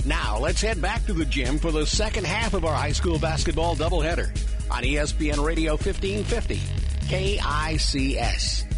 Now, let's head back to the gym for the second half of our high school basketball doubleheader on ESPN Radio 1550, KICS.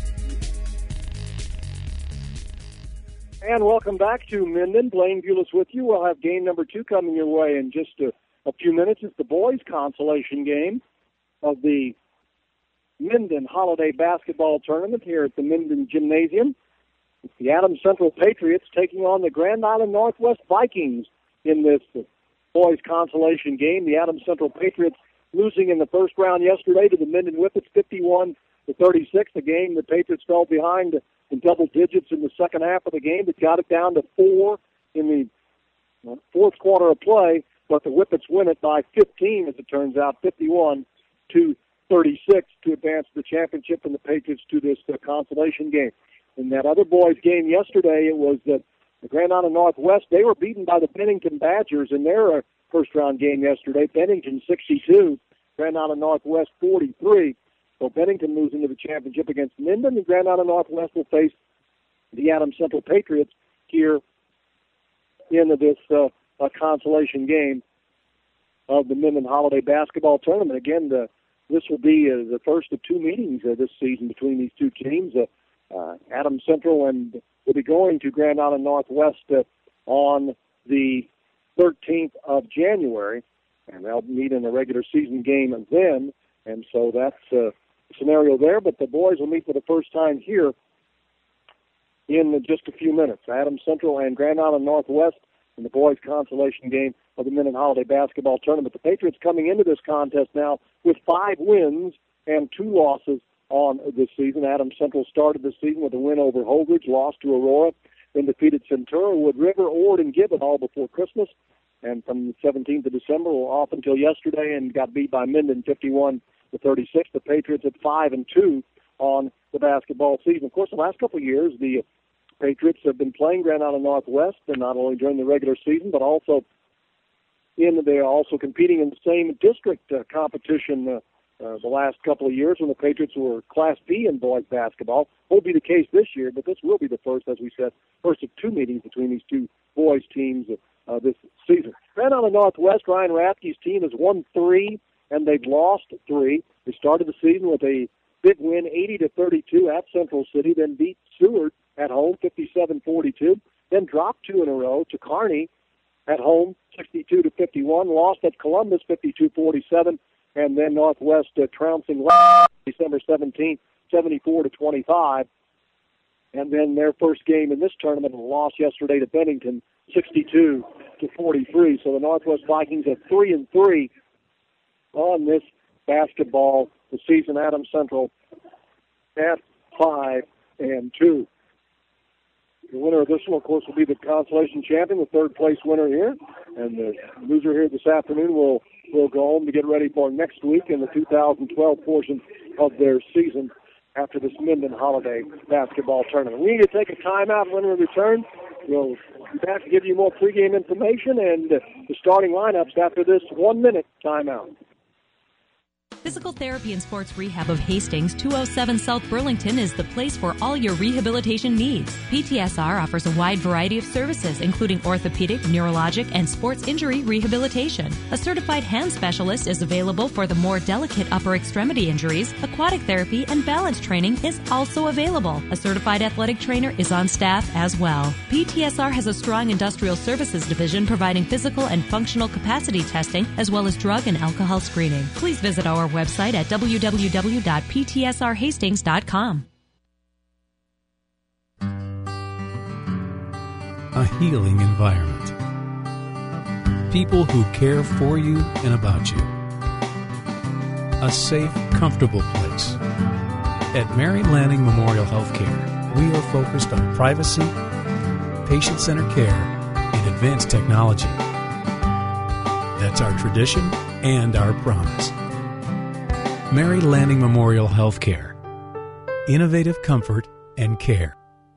And welcome back to Minden. Blaine Bulis with you. We'll have game number 2 coming your way in just a few minutes. It's the boys' consolation game of the Minden Holiday Basketball Tournament here at the Minden Gymnasium. It's the Adams Central Patriots taking on the Grand Island Northwest Vikings in this boys' consolation game. The Adams Central Patriots losing in the first round yesterday to the Minden Whippets 51-36. The game the Patriots fell behind in double digits in the second half of the game. They got it down to 4 in the fourth quarter of play, but the Whippets win it by 15, as it turns out, 51-36 to advance the championship from the Patriots to this consolation game. In that other boys' game yesterday, it was the Grand Island Northwest. They were beaten by the Bennington Badgers in their first-round game yesterday. Bennington 62, Grand Island Northwest 43. So Bennington moves into the championship against Minden. The Grand Island Northwest will face the Adams Central Patriots here in this consolation game of the Minden Holiday Basketball Tournament. Again, this will be the first of 2 meetings this season between these two teams. Adams Central and will be going to Grand Island Northwest on the 13th of January, and they'll meet in a regular season game then. And so that's the scenario there. But the boys will meet for the first time here in just a few minutes. Adams Central and Grand Island Northwest in the boys' consolation game of the Minden Holiday Basketball Tournament. The Patriots coming into this contest now with 5 wins and 2 losses on this season. Adams Central started the season with a win over Holdridge, lost to Aurora, then defeated Centura, Wood River, Ord, and Gibbon all before Christmas. And from the 17th of December, off until yesterday, and got beat by Minden 51-36. The Patriots at 5-2 on the basketball season. Of course, the last couple of years, the Patriots have been playing Grand Island Northwest, and not only during the regular season, but also they are also competing in the same district competition the last couple of years when the Patriots were Class B in boys basketball. Won't be the case this year, but this will be the first, as we said, first of 2 meetings between these two boys teams this season. Grand Island Northwest, Ryan Rathke's team has won 3, and they've lost 3. They started the season with a big win, 80-32 at Central City, then beat Seward at home, 57-42, then dropped 2 in a row to Kearney at home, 62-51, lost at Columbus, 52-47, and then Northwest trouncing December 17th, 74-25. And then their first game in this tournament, lost yesterday to Bennington, 62-43. So the Northwest Vikings are 3-3 on this basketball the season. Adams Central at 5-2. The winner of this one, of course, will be the consolation champion, the third-place winner here. And the loser here this afternoon will go home to get ready for next week in the 2012 portion of their season after this Minden Holiday Basketball Tournament. We need to take a timeout. When we return, we'll be back to give you more pregame information and the starting lineups after this 1-minute timeout. Physical Therapy and Sports Rehab of Hastings, 207 South Burlington is the place for all your rehabilitation needs. PTSR offers a wide variety of services, including orthopedic, neurologic, and sports injury rehabilitation. A certified hand specialist is available for the more delicate upper extremity injuries. Aquatic therapy and balance training is also available. A certified athletic trainer is on staff as well. PTSR has a strong industrial services division providing physical and functional capacity testing as well as drug and alcohol screening. Please visit our website at www.ptsrhastings.com. A healing environment. People who care for you and about you. A safe, comfortable place. At Mary Lanning Memorial Healthcare, we are focused on privacy, patient-centered care, and advanced technology. That's our tradition and our promise. Mary Lanning Memorial Healthcare. Innovative comfort and care.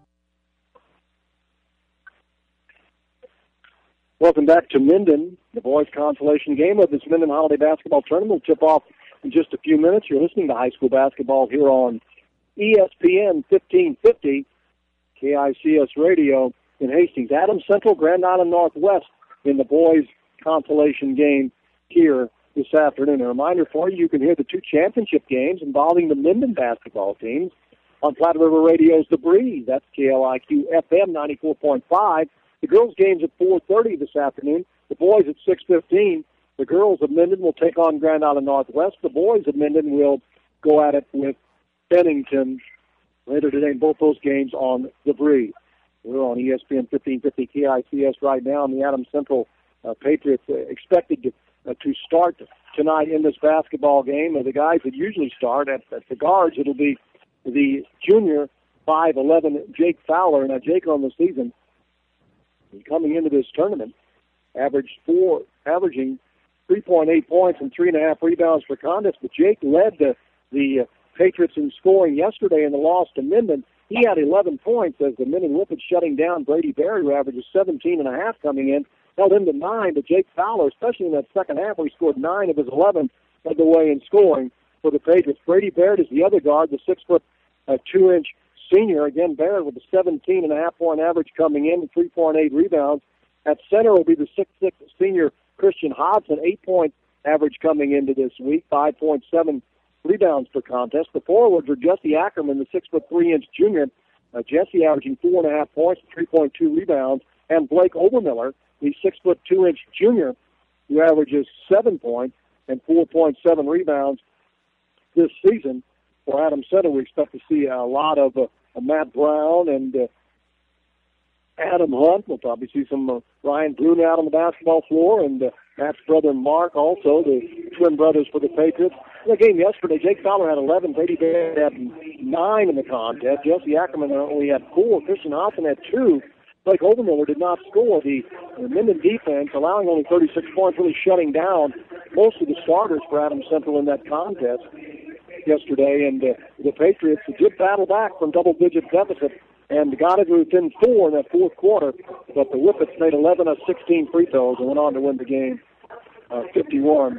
Welcome back to Minden. The boys' consolation game of this Minden Holiday Basketball Tournament will tip off in just a few minutes. You're listening to high school basketball here on ESPN 1550, KICS Radio in Hastings. Adams Central, Grand Island Northwest in the boys' consolation game here this afternoon. A reminder for you, you can hear the two championship games involving the Minden basketball teams on Platte River Radio's The Breeze. That's KLIQ FM 94.5. The girls' game's at 4:30 this afternoon. The boys at 6:15. The girls of Minden will take on Grand Island Northwest. The boys of Minden will go at it with Bennington later today in both those games on The Breeze. We're on ESPN 1550 KICS right now, and the Adams Central Patriots expected to start tonight in this basketball game. The guys that usually start at the guards, it'll be the junior 5'11" Jake Fowler. Now, Jake on the season, coming into this tournament, averaging 3.8 points and 3.5 rebounds per contest. But Jake led the Patriots in scoring yesterday in the loss to Minden. He had 11 points as the Minden Whippets shutting down Brady Barry, who averages 17.5 coming in, held him to 9. But Jake Fowler, especially in that second half where he scored 9 of his 11, led the way in scoring for the Patriots. Brady Barrett is the other guard, the 6'2" senior. Again, Barrett with a 17.5-point average coming in and 3.8 rebounds. At center will be the 6'6" senior Christian Hodson, 8-point average coming into this week, 5.7 rebounds per contest. The forwards are Jesse Ackerman, the 6'3" junior. Jesse averaging 4.5 points, 3.2 rebounds, and Blake Obermiller, the 6'2" junior, who averages 7 points and 4.7 rebounds this season. For Adams Center, we expect to see a lot of Matt Brown and Adam Hunt. We'll probably see some Ryan Bruno out on the basketball floor, and Matt's brother Mark also, the twin brothers for the Patriots. In the game yesterday, Jake Fowler had 11, Brady Barrett had 9 in the contest. Jesse Ackerman only had 4, Christian Hodson had 2. Blake Obermiller did not score. The Minden defense, allowing only 36 points, really shutting down most of the starters for Adams Central in that contest yesterday. And the Patriots did battle back from double-digit deficit and got it within 4 in that fourth quarter. But the Whippets made 11 of 16 free throws and went on to win the game 51-36.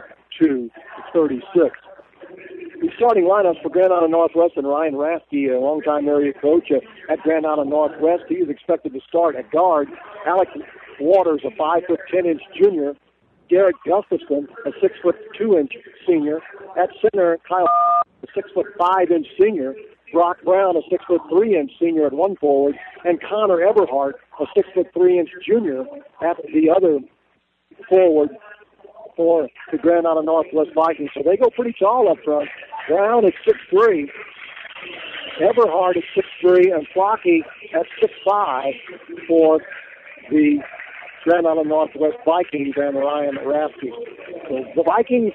The starting lineups for Grand Island Northwest and Ryan Raskey, a longtime area coach at Grand Island Northwest. He is expected to start at guard. Alec Waters, a 5'10" junior. Garrett Gustafson, a 6'2" senior. At center, Kyle, a 6'5" senior. Brock Brown, a 6'3" senior at one forward. And Connor Eberhardt, a 6'3" junior at the other forward for the Grand Island Northwest Vikings. So they go pretty tall up front. Brown at 6'3", Eberhardt at 6'3", and Flocky at 6'5" for the Grand Island Northwest Vikings and Ryan Raskey. So the Vikings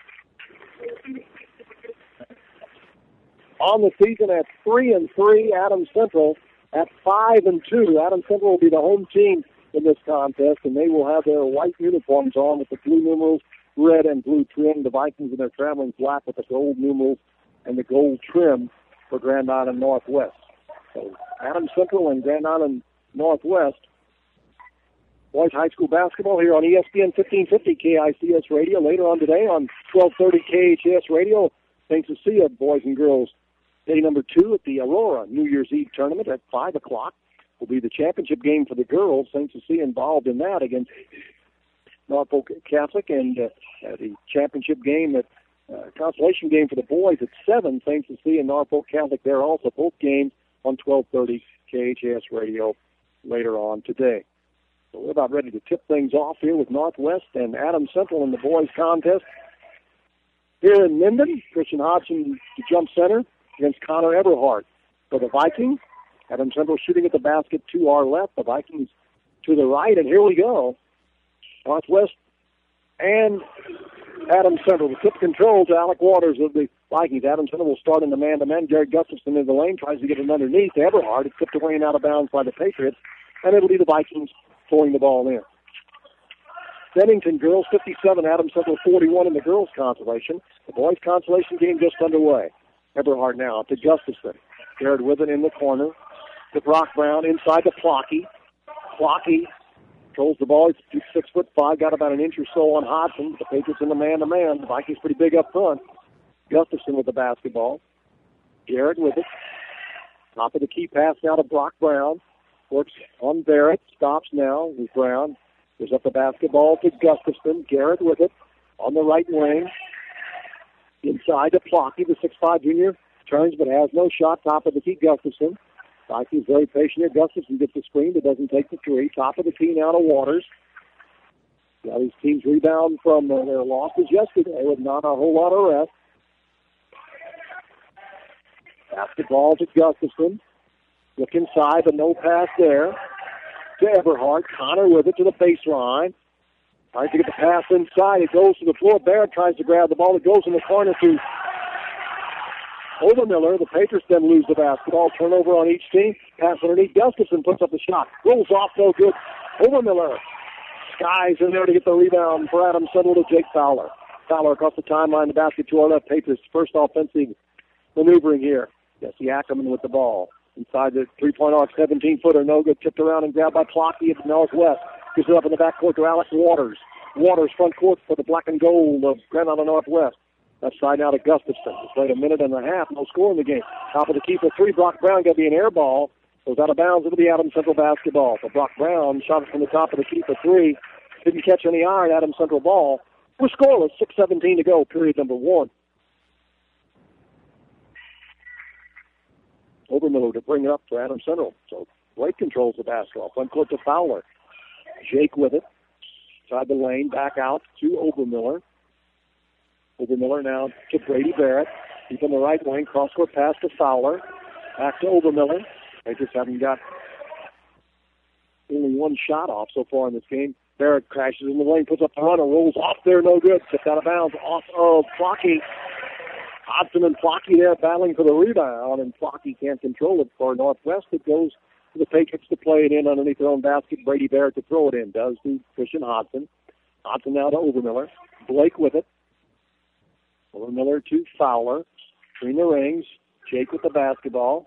on the season at 3-3. Adams Central at 5-2. Adams Central will be the home team in this contest, and they will have their white uniforms on with the blue numerals, red and blue trim. The Vikings in their traveling black with the gold numerals and the gold trim for Grand Island Northwest. So Adams Central and Grand Island Northwest boys high school basketball here on ESPN 1550 KICS Radio. Later on today on 1230 KHS Radio, St. Cecilia boys and girls. Day number 2 at the Aurora New Year's Eve tournament at 5 o'clock. Will be the championship game for the girls. St. Cecilia involved in that against Norfolk Catholic, and the championship game, consolation game for the boys at 7. St. Cecilia and Norfolk Catholic there also. Both games on 1230 KHS Radio later on today. So we're about ready to tip things off here with Northwest and Adams Central in the boys contest. Here in Minden, Christian Hodson to jump center against Connor Eberhardt. For the Vikings, Adams Central shooting at the basket to our left, the Vikings to the right, and here we go. Northwest and Adams Central. The tip control to Alec Waters of the Vikings. Adams Central will start in the man-to-man. Jared Gustafson in the lane, tries to get it underneath. Eberhardt is tipped away and out of bounds by the Patriots, and it'll be the Vikings throwing the ball in. Bennington girls 57, Adams Central 41 in the girls' consolation. The boys' consolation game just underway. Eberhardt now to Gustafson. Jared with it in the corner to Brock Brown inside to Flocky. Flocky controls the ball. He's 6'5", got about an inch or so on Hodson. The Patriots in the man-to-man. The Vikings pretty big up front. Gustafson with the basketball. Jared with it. Top of the key pass now to Brock Brown. Works on Barrett. Stops now with Brown. Gives up the basketball to Gustafson. Garrett with it on the right wing. Inside to Plocky, the 6'5 junior. Turns but has no shot. Top of the key, Gustafson. Plocky's very patient here. Gustafson gets the screen but doesn't take the three. Top of the key now to Waters. Now these teams rebound from their losses yesterday with not a whole lot of rest. Basketball to Gustafson. Look inside, but no pass there. To Everhart. Connor with it to the baseline. Trying to get the pass inside. It goes to the floor. Barrett tries to grab the ball. It goes in the corner to Overmiller. The Patriots then lose the basketball. Turnover on each team. Pass underneath. Gustafson puts up the shot. Rolls off, no good. Overmiller skies in there to get the rebound for Adams Central to Jake Fowler. Fowler across the timeline. The basket to our left. Patriots first offensive maneuvering here. Jesse Ackerman with the ball. Inside the three-point arc, 17-footer, no good. Tipped around and grabbed by Plocky at the northwest. Gives it up in the backcourt to Alex Waters. Waters front court for the black and gold of Grand Island Northwest. Left side now to Gustafson. It's played a minute and a half, no score in the game. Top of the key for three. Brock Brown got to be an air ball. Goes out of bounds. It'll be Adams Central basketball. So Brock Brown shot it from the top of the key for three. Didn't catch any iron. Adams Central ball. We're scoreless. 6:17 to go. Period number one. Overmiller to bring it up for Adams Central. So Blake controls the basketball. Front court to Fowler. Jake with it. Inside the lane. Back out to Overmiller. Overmiller now to Brady Barrett. Deep on the right wing. Cross-court pass to Fowler. Back to Overmiller. They just haven't got only one shot off so far in this game. Barrett crashes in the lane, puts up the runner, rolls off there, no good. Tipped out of bounds off of Plocky. Hodgson and Plocky there battling for the rebound, and Plocky can't control it for Northwest. It goes to the Patriots to play it in underneath their own basket. Brady Barrett to throw it in. Does to Christian Hodgson. Hodgson now to Overmiller. Blake with it. Overmiller to Fowler. Between the rings. Jake with the basketball.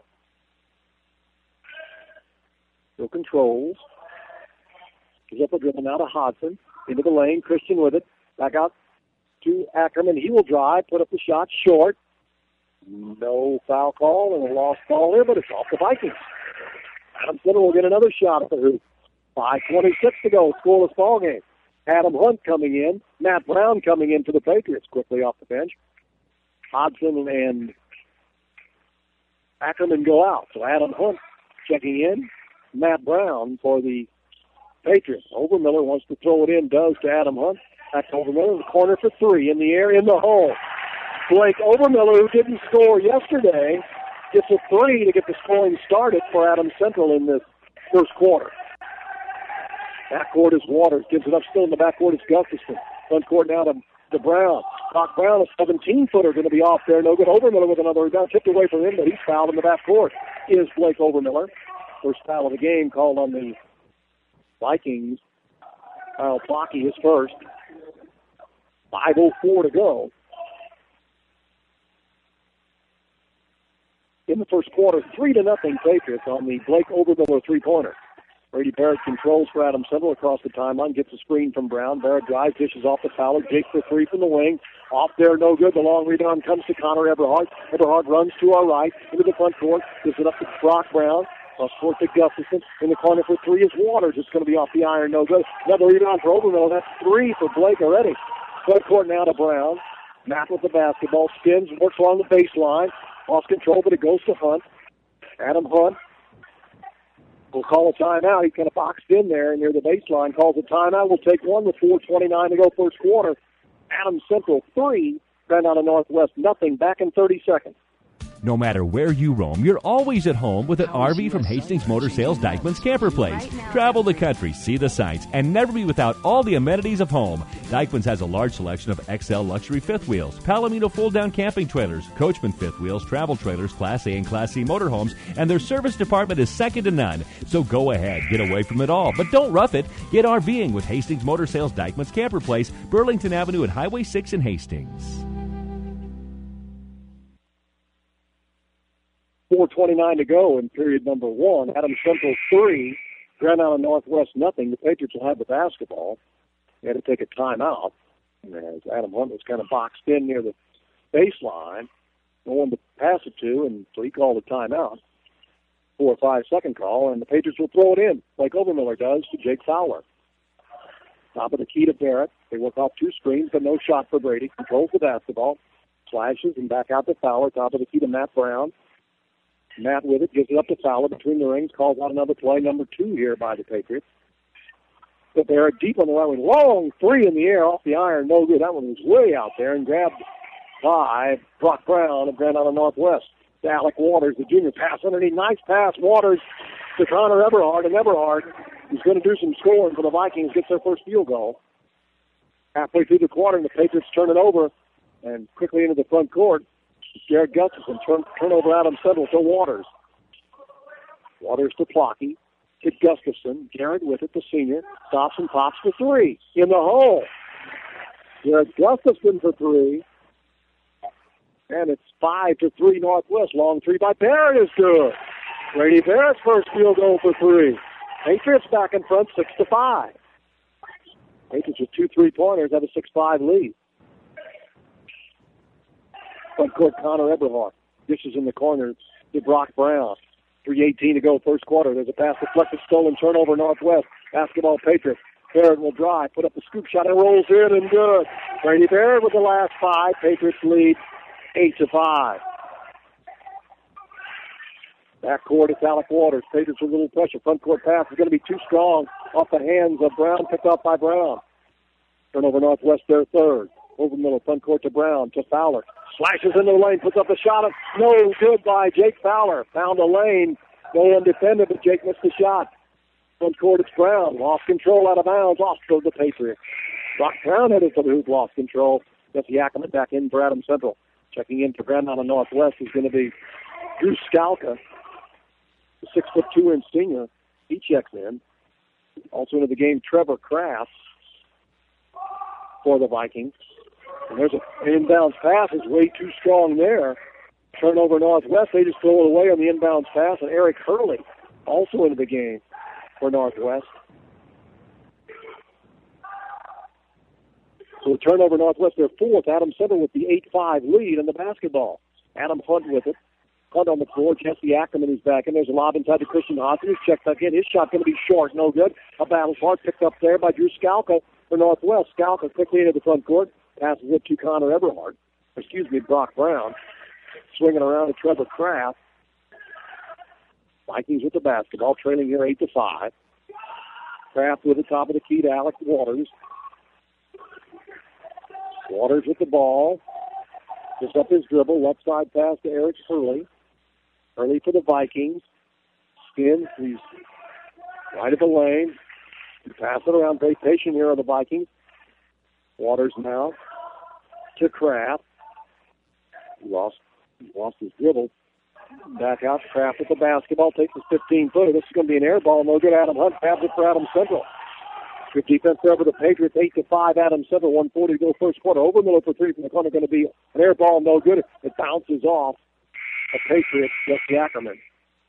Still controls. Gives up a dribble now to Hodgson. Into the lane. Christian with it. Back out to Ackerman. He will drive. Put up the shot. Short. No foul call and a lost ball here, but it's off the Vikings. Adams Central will get another shot at the hoop. 5:26 to go. Scoreless ball game. Adam Hunt coming in. Matt Brown coming in for the Patriots quickly off the bench. Hodgson and Ackerman go out. So Adam Hunt checking in. Matt Brown for the Patriots. Overmiller wants to throw it in. Does to Adam Hunt. Back to Overmiller in the corner for three. In the air, in the hole. Blake Overmiller, who didn't score yesterday, gets a three to get the scoring started for Adams Central in this first quarter. Backcourt is Waters. Gives it up still in the backcourt is Gustafson. Front court now to Brown. Brock Brown, a 17-footer, going to be off there. No good. Overmiller with another rebound. Tipped away from him, but he's fouled in the backcourt. Is Blake Overmiller. First foul of the game called on the Vikings. Kyle Plocky is first. 5:04 to go. In the first quarter, 3-0 Patriots on the Blake Overmiller three-pointer. Brady Barrett controls for Adams Central across the timeline, gets a screen from Brown. Barrett drives, dishes off the Fowler. Jake for three from the wing. Off there, no good. The long rebound comes to Connor Everhart. Everhart runs to our right, into the front court. Gives it up to Brock Brown. Cross court to Gustafson. In the corner for three is Waters. It's going to be off the iron, no good. Another rebound for Overmiller. That's three for Blake already. Front court now to Brown. Matt with the basketball. Spins, works along the baseline. Lost control, but it goes to Hunt. Adam Hunt will call a timeout. He's kind of boxed in there near the baseline. Calls a timeout. We'll take one with 4:29 to go first quarter. Adams Central 3, Grand Island Northwest nothing. Back in 30 seconds. No matter where you roam, you're always at home with an RV from Hastings Motor Sales Dykeman's Camper Place. Travel the country, see the sights, and never be without all the amenities of home. Dykeman's has a large selection of XL luxury fifth wheels, Palomino fold-down camping trailers, Coachman fifth wheels, travel trailers, Class A and Class C motorhomes, and their service department is second to none. So go ahead, get away from it all, but don't rough it. Get RVing with Hastings Motor Sales Dykeman's Camper Place, Burlington Avenue at Highway 6 in Hastings. 4:29 to go in period number one. Adams Central 3, Grand Island Northwest nothing. The Patriots will have the basketball. They had to take a timeout as Adam Hunt was kind of boxed in near the baseline. No one to pass it to, and so he called a timeout. 4 or 5 second call, and the Patriots will throw it in, like Overmiller does, to Jake Fowler. Top of the key to Barrett. They work off two screens, but no shot for Brady. Controls the basketball. Slashes and back out to Fowler. Top of the key to Matt Brown. Matt with it, gives it up to Fowler between the rings, calls out another play, number 2 here by the Patriots. But Barrett deep on the right wing. Long three in the air off the iron. No good. That one was way out there and grabbed by Brock Brown of Grand Island Northwest. To Alec Waters, the junior. Pass underneath. Nice pass. Waters to Connor Eberhard. And Eberhard is going to do some scoring for the Vikings. Gets their first field goal. Halfway through the quarter, and the Patriots turn it over and quickly into the front court. Garrett Gustafson turn over Adam Central to Waters. Waters to Plocky. To Gustafson. Garrett with it, the senior. Stops and pops for 3. In the hole. Garrett Gustafson for 3. And it's 5-3 Northwest. Long 3 by Barrett is good. Brady Barrett's first field goal for 3. Patriots back in front, 6-5. Patriots with 2 3-pointers have a 6-5 lead. Front court, Connor Eberhard. Dishes in the corner to Brock Brown. 3:18 to go, first quarter. There's a pass deflected, stolen, turnover, Northwest. Basketball, Patriots. Barrett will drive, put up the scoop shot, and rolls in, and good. Brady Barrett with the last 5. Patriots lead 8-5. Back court, it's Alec Waters. Patriots with a little pressure. Front court pass is going to be too strong. Off the hands of Brown, picked up by Brown. Turnover, Northwest, their third. Over middle, front court to Brown, to Fowler. Slashes into the lane, puts up a shot. No good by Jake Fowler. Found a lane. No one defended, but Jake missed the shot. Front court, it's Brown. Lost control out of bounds. Off goes the Patriots. Brock Brown headed to the hoop, lost control. Jesse Ackerman back in for Adam Central. Checking in for Grand Island Northwest is going to be Drew Skalka, the 6'2" senior. He checks in. Also into the game, Trevor Kraft for the Vikings. And there's an inbounds pass. Is way too strong there. Turnover Northwest. They just throw it away on the inbounds pass. And Eric Hurley also into the game for Northwest. So the turnover Northwest, their fourth. Adam Central with the 8-5 lead in the basketball. Adam Hunt with it. Hunt on the floor. Jesse Ackerman is back in. There's a lob inside to Christian Hodson. He's checked back in. His shot going to be short. No good. A battle part picked up there by Drew Skalka for Northwest. Skalka quickly into the front court. Passes it to Connor Eberhard. Brock Brown. Swinging around to Trevor Kraft. Vikings with the basketball, trailing here 8-5. Kraft with the top of the key to Alec Waters. Waters with the ball. Just up his dribble. Left side pass to Eric Hurley. Hurley for the Vikings. Spins. He's right at the lane. Pass it around. Very patient here on the Vikings. Waters now to Kraft. Lost his dribble. Back out to Kraft with the basketball. Takes his 15-footer. This is going to be an air ball. No good. Adam Hunt grabs it for Adam Central. Good defense there for the Patriots. 8-5. Adam Central. 1:40 to go first quarter. Over middle for 3 from the corner. Going to be an air ball. No good. It bounces off the Patriots. Jesse Ackerman.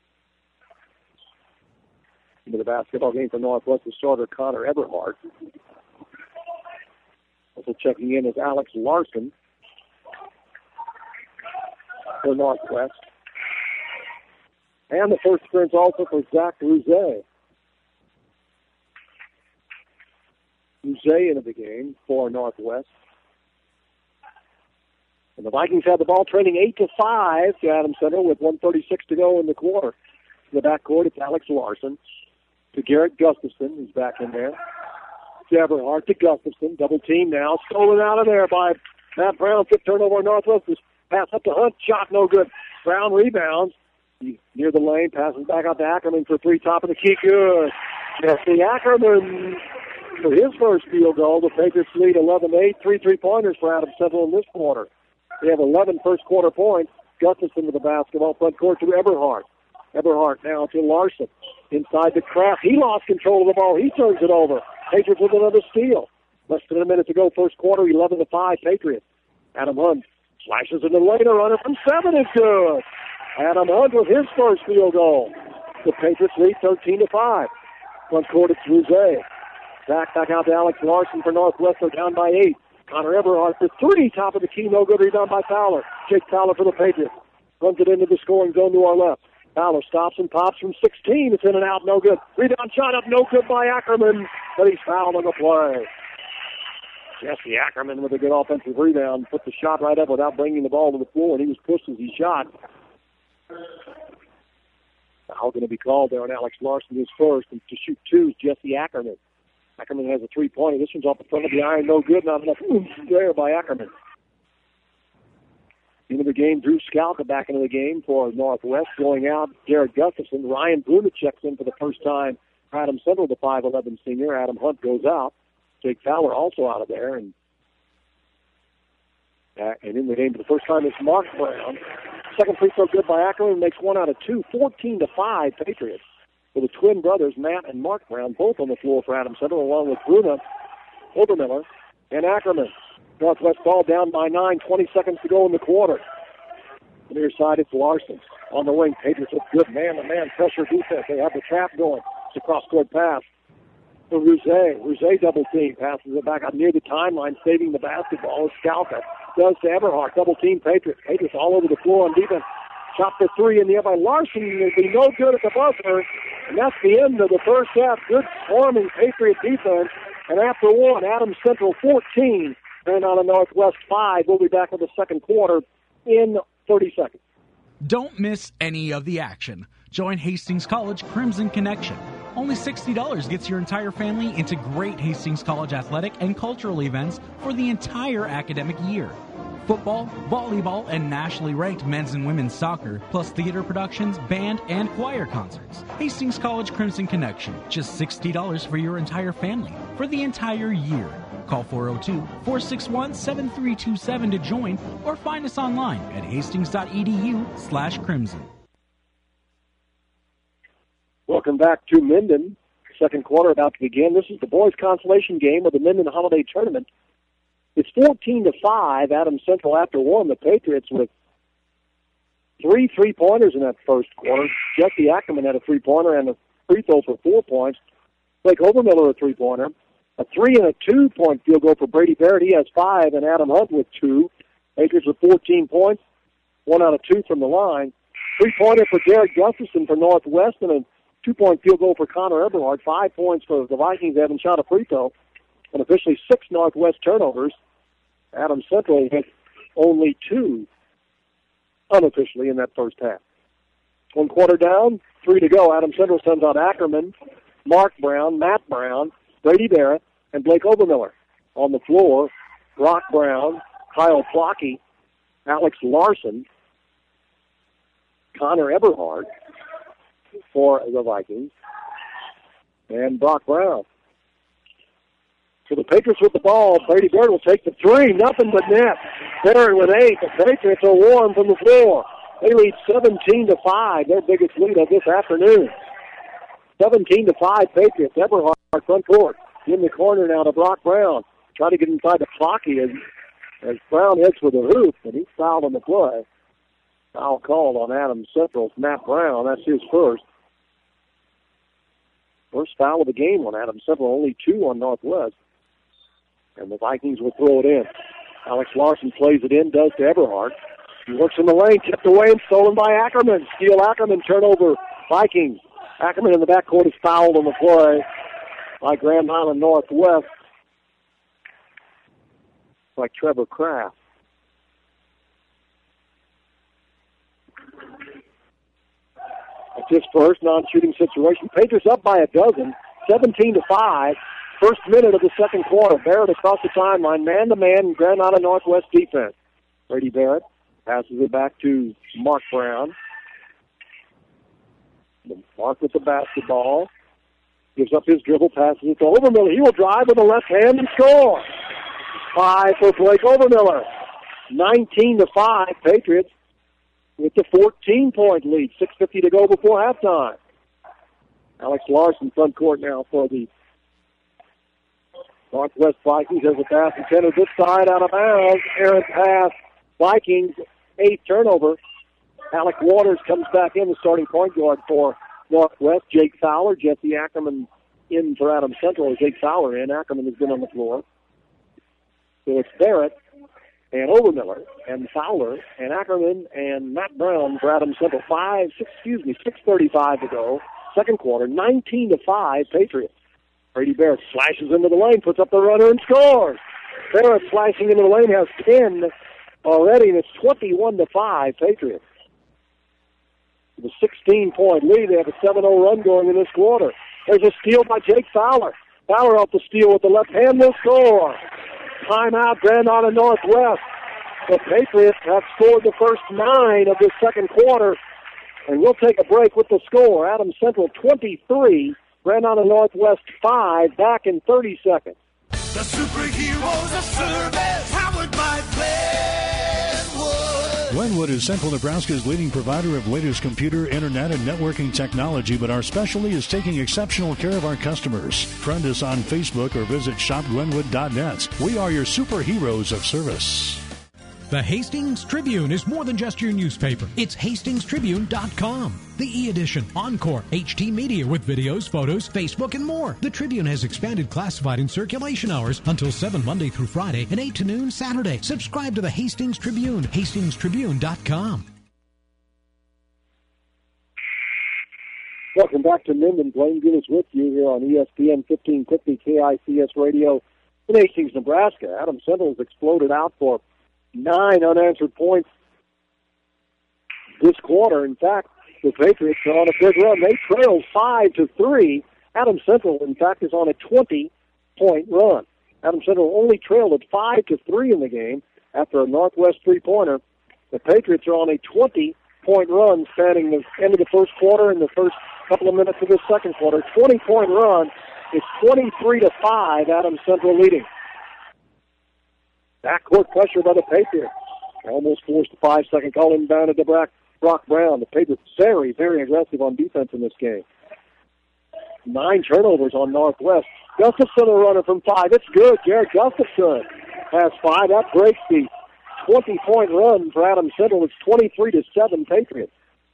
Into the basketball game for Northwest, the starter Connor Eberhard. Also checking in is Alex Larson for Northwest. And the first appearance also for Zach Rouzet. Rouzet into the game for Northwest. And the Vikings have the ball, trailing 8-5 to Adam Central with 1:36 to go in the quarter. In the backcourt, it's Alex Larson to Garrett Gustafson, who's back in there. To Eberhard to Gustafson, double team now, stolen out of there by Matt Brown. 5th turnover on Northwest. Pass up to Hunt, shot no good. Brown rebounds. He's near the lane, passes back out to Ackerman for 3, top of the key, good. Jesse Ackerman for his first field goal. The Patriots lead 11-8. 3 3-pointers for Adam Central in this quarter. They have 11 first quarter points. Gustafson with the basketball, front court to Eberhard. Eberhard now to Larson. Inside the Kraft. He lost control of the ball. He turns it over. Patriots with another steal. Less than a minute to go first quarter, 11-5 Patriots. Adam Hunt slashes in the lane. A runner from 7 is good. Adam Hunt with his first field goal. The Patriots lead 13-5. Front court, it's Rouzet. Back out to Alex Larson for Northwest. They're down by 8. Connor Eberhard for 3, top of the key, no good. Rebound by Fowler. Jake Fowler for the Patriots. Runs it into the scoring zone to our left. Fowler stops and pops from 16. It's in and out, no good. Rebound shot up, no good by Ackerman, but he's fouled on the play. Jesse Ackerman with a good offensive rebound, put the shot right up without bringing the ball to the floor, and he was pushed as he shot. Foul going to be called there on Alex Larson, who's first, and to shoot two is Jesse Ackerman. Ackerman has a three-pointer. This one's off the front of the iron, no good, not enough there by Ackerman. Into the game, Drew Scalca back into the game for Northwest. Going out, Jared Gustafson. Ryan Bruna checks in for the first time. Adam Central, the 5'11 senior. Adam Hunt goes out. Jake Fowler also out of there. And in the game for the first time is Mark Brown. Second free throw good by Ackerman. Makes 1 out of 2. 14-5 Patriots. For the twin brothers, Matt and Mark Brown, both on the floor for Adam Central, along with Bruna, Obermiller, and Ackerman. Northwest ball down by 9, 20 seconds to go in the quarter. On the near side, it's Larson. On the wing, Patriots with good man-to-man pressure defense. They have the trap going. It's a cross-court pass to Rouge. Rouge double team. Passes it back up near the timeline, saving the basketball. It's Scalca. Does to Eberhardt. Double team Patriots. Patriots all over the floor on defense. Shot for three in the air by Larson. Will be no good at the buzzer. And that's the end of the first half. Good swarming Patriot defense. And after one, Adams Central 14. And on a Northwest 5. We'll be back with the second quarter in 30 seconds. Don't miss any of the action. Join Hastings College Crimson Connection. Only $60 gets your entire family into great Hastings College athletic and cultural events for the entire academic year. Football, volleyball, and nationally ranked men's and women's soccer, plus theater productions, band, and choir concerts. Hastings College Crimson Connection. Just $60 for your entire family for the entire year. Call 402-461-7327 to join or find us online at hastings.edu/crimson. Welcome back to Minden. Second quarter about to begin. This is the boys' consolation game of the Minden Holiday Tournament. It's 14-5, Adams Central after one. The Patriots with 3 3-pointers in that first quarter. Jesse Ackerman had a 3-pointer and a free throw for 4 points. Blake Obermiller a 3-pointer. A 3 and a 2-point field goal for Brady Barrett. He has 5, and Adam Hunt with 2. Patriots with 14 points, 1 out of 2 from the line. 3-pointer for Jared Gustafson for Northwest, and a 2-point field goal for Connor Eberhardt. 5 points for the Vikings. They haven't shot a free throw. And officially 6 Northwest turnovers. Adams Central with only 2 unofficially in that first half. 1 quarter down, 3 to go. Adams Central sends out Ackerman, Mark Brown, Matt Brown, Brady Barrett, and Blake Obermiller. On the floor, Brock Brown, Kyle Plocky, Alex Larson, Connor Eberhardt for the Vikings, and Brock Brown. So the Patriots with the ball. Brady Barrett will take the 3. Nothing but net. Barrett with 8. The Patriots are warm from the floor. They lead 17-5, their biggest lead of this afternoon. 17-5 Patriots. Eberhardt front court. In the corner now to Brock Brown. Trying to get inside the Plocky as Brown hits with a hoop, and he's fouled on the play. Foul called on Adams Central's Matt Brown. That's his first. First foul of the game on Adams Central. Only 2 on Northwest. And the Vikings will throw it in. Alex Larson plays it in, does to Eberhardt. He works in the lane, tipped away and stolen by Ackerman. Steal Ackerman, turnover Vikings. Ackerman in the backcourt is fouled on the play by Grand Island Northwest. Like Trevor Kraft. That's his first non-shooting situation. Patriots up by 12, 17-5. First minute of the second quarter. Barrett across the timeline, man-to-man, Grand Island Northwest defense. Brady Barrett passes it back to Mark Brown. Mark with the basketball. Gives up his dribble, passes it to Obermiller. He will drive with the left hand and score. 5 for Blake Obermiller. 19-5, Patriots with the 14-point lead. 6:50 to go before halftime. Alex Larson front court now for the Northwest Vikings. There's a pass intended this side out of bounds. Errant pass. Vikings, 8th turnover. Alec Waters comes back in, the starting point guard for Northwest. Jake Fowler, Jesse Ackerman in for Adams Central. Jake Fowler in. Ackerman has been on the floor. So it's Barrett and Obermiller and Fowler and Ackerman and Matt Brown for Adams Central. 6:35 to go. Second quarter, 19-5 Patriots. Brady Barrett slashes into the lane, puts up the runner and scores. Barrett slashing into the lane has 10 already, and it's 21-5 Patriots. With a 16-point lead, they have a 7-0 run going in this quarter. There's a steal by Jake Fowler. Fowler off the steal with the left hand will score. Timeout, Grand Island Northwest. The Patriots have scored the first 9 of the second quarter, and we'll take a break with the score. Adams Central 23, Grand Island Northwest 5, back in 30 seconds. The superheroes of service, powered by Glenwood. Glenwood is Central Nebraska's leading provider of latest computer, internet, and networking technology, but our specialty is taking exceptional care of our customers. Friend us on Facebook or visit shopglenwood.net. We are your superheroes of service. The Hastings Tribune is more than just your newspaper. It's hastingstribune.com. The e-edition, Encore, HT Media with videos, photos, Facebook, and more. The Tribune has expanded classified and circulation hours until 7 Monday through Friday and 8 to noon Saturday. Subscribe to the Hastings Tribune, hastingstribune.com. Welcome back to Minden. Blaine Gillis with you here on ESPN 1550 KICS Radio in Hastings, Nebraska. Adams Central has exploded out for 9 unanswered points this quarter. In fact, the Patriots are on a big run. They trail 5-3. Adams Central, in fact, is on a 20-point run. Adams Central only trailed at 5-3 in the game after a Northwest three-pointer. The Patriots are on a 20-point run spanning the end of the first quarter and the first couple of minutes of the second quarter. 20-point run. It's 23-5, Adams Central leading. Backcourt pressure by the Patriots. Almost forced a 5-second call inbound to Brock Brown. The Patriots very, very aggressive on defense in this game. 9 turnovers on Northwest. Gustafson a runner from 5. It's good. Jared Gustafson has 5. That breaks the 20-point run for Adams Central. It's 23-7 Patriots.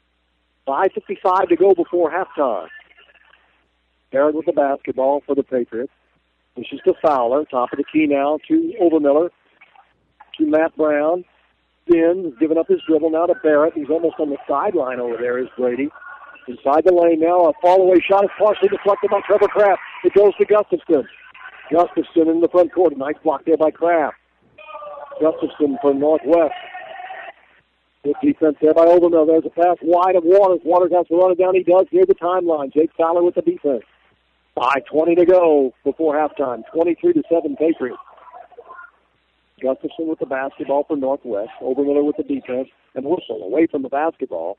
5:55 to go before halftime. Barrett with the basketball for the Patriots. This is to Fowler. Top of the key now to Overmiller. To Matt Brown. Spins, giving up his dribble now to Barrett. He's almost on the sideline over there is Brady. Inside the lane now. A fall-away shot is partially deflected by Trevor Kraft. It goes to Gustafson. Gustafson in the front court. Nice block there by Kraft. Gustafson for Northwest. Good defense there by Overmiller. There's a pass wide of Waters. Waters has to run it down. He does near the timeline. Jake Fowler with the defense. 5:20 to go before halftime. 23-7 Patriots. Gustafson with the basketball for Northwest. Overmiller with the defense. And Whistle away from the basketball.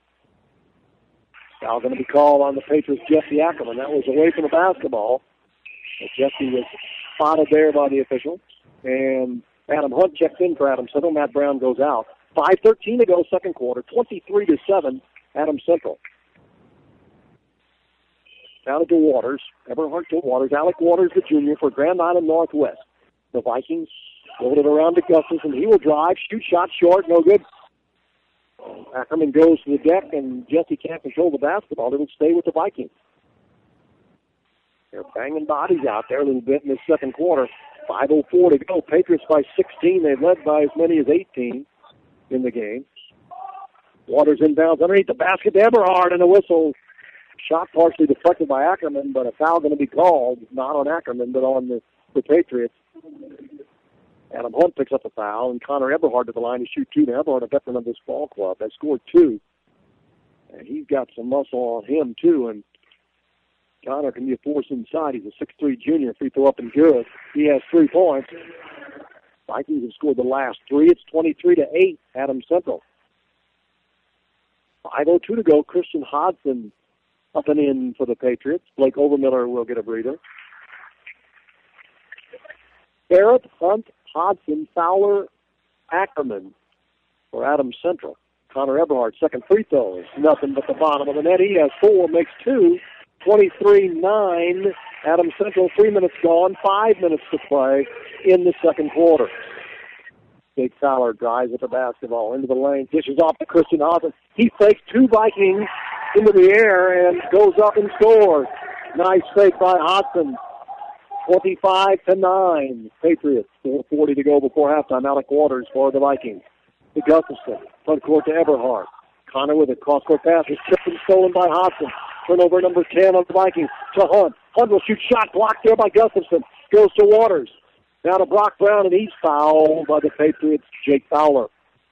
Foul going to be called on the Patriots' Jesse Ackerman. That was away from the basketball. But Jesse was spotted there by the official. And Adam Hunt checks in for Adams Central. Matt Brown goes out. 5:13 to go second quarter. 23-7 Adams Central. Down to Waters. Everhart to Waters. Alec Waters, the junior, for Grand Island Northwest. The Vikings rolled it around to Gustafson. He will drive. Shoot shot short. No good. Ackerman goes to the deck, and Jesse can't control the basketball. It will stay with the Vikings. They're banging bodies out there a little bit in the second quarter. 5:04 to go. Patriots by 16. They've led by as many as 18 in the game. Waters inbounds underneath the basket to Eberhard, and a whistle. Shot partially deflected by Ackerman, but a foul going to be called, not on Ackerman, but on the Patriots. Adam Hunt picks up a foul, and Connor Eberhard to the line to shoot 2. Now Eberhard, a veteran of this ball club, has scored 2. And he's got some muscle on him, too, and Connor can be a force inside. He's a 6'3 junior, free throw up and good. He has 3 points. Vikings have scored the last 3. It's 23-8, Adams Central. 5:02 to go. Christian Hodson up and in for the Patriots. Blake Overmiller will get a breather. Barrett, Hunt, Hodson, Fowler, Ackerman for Adams Central. Connor Eberhard, second free throw is nothing but the bottom of the net. He has 4, makes 2. 23-9. Adams Central, 3 minutes gone, 5 minutes to play in the second quarter. Jake Fowler drives at the basketball into the lane, dishes off to Christian Hodson. He fakes 2 Vikings into the air and goes up and scores. Nice fake by Hodson. 25-9. Patriots, 4:40 to go before halftime. Alec Waters for the Vikings. To Gustafson. Front court to Eberhard. Connor with a cross-court pass is tripped and stolen by Hodson. Turnover number 10 on the Vikings to Hunt. Hunt will shoot shot blocked there by Gustafson. Goes to Waters. Now to Brock Brown, and he's fouled by the Patriots, Jake Fowler.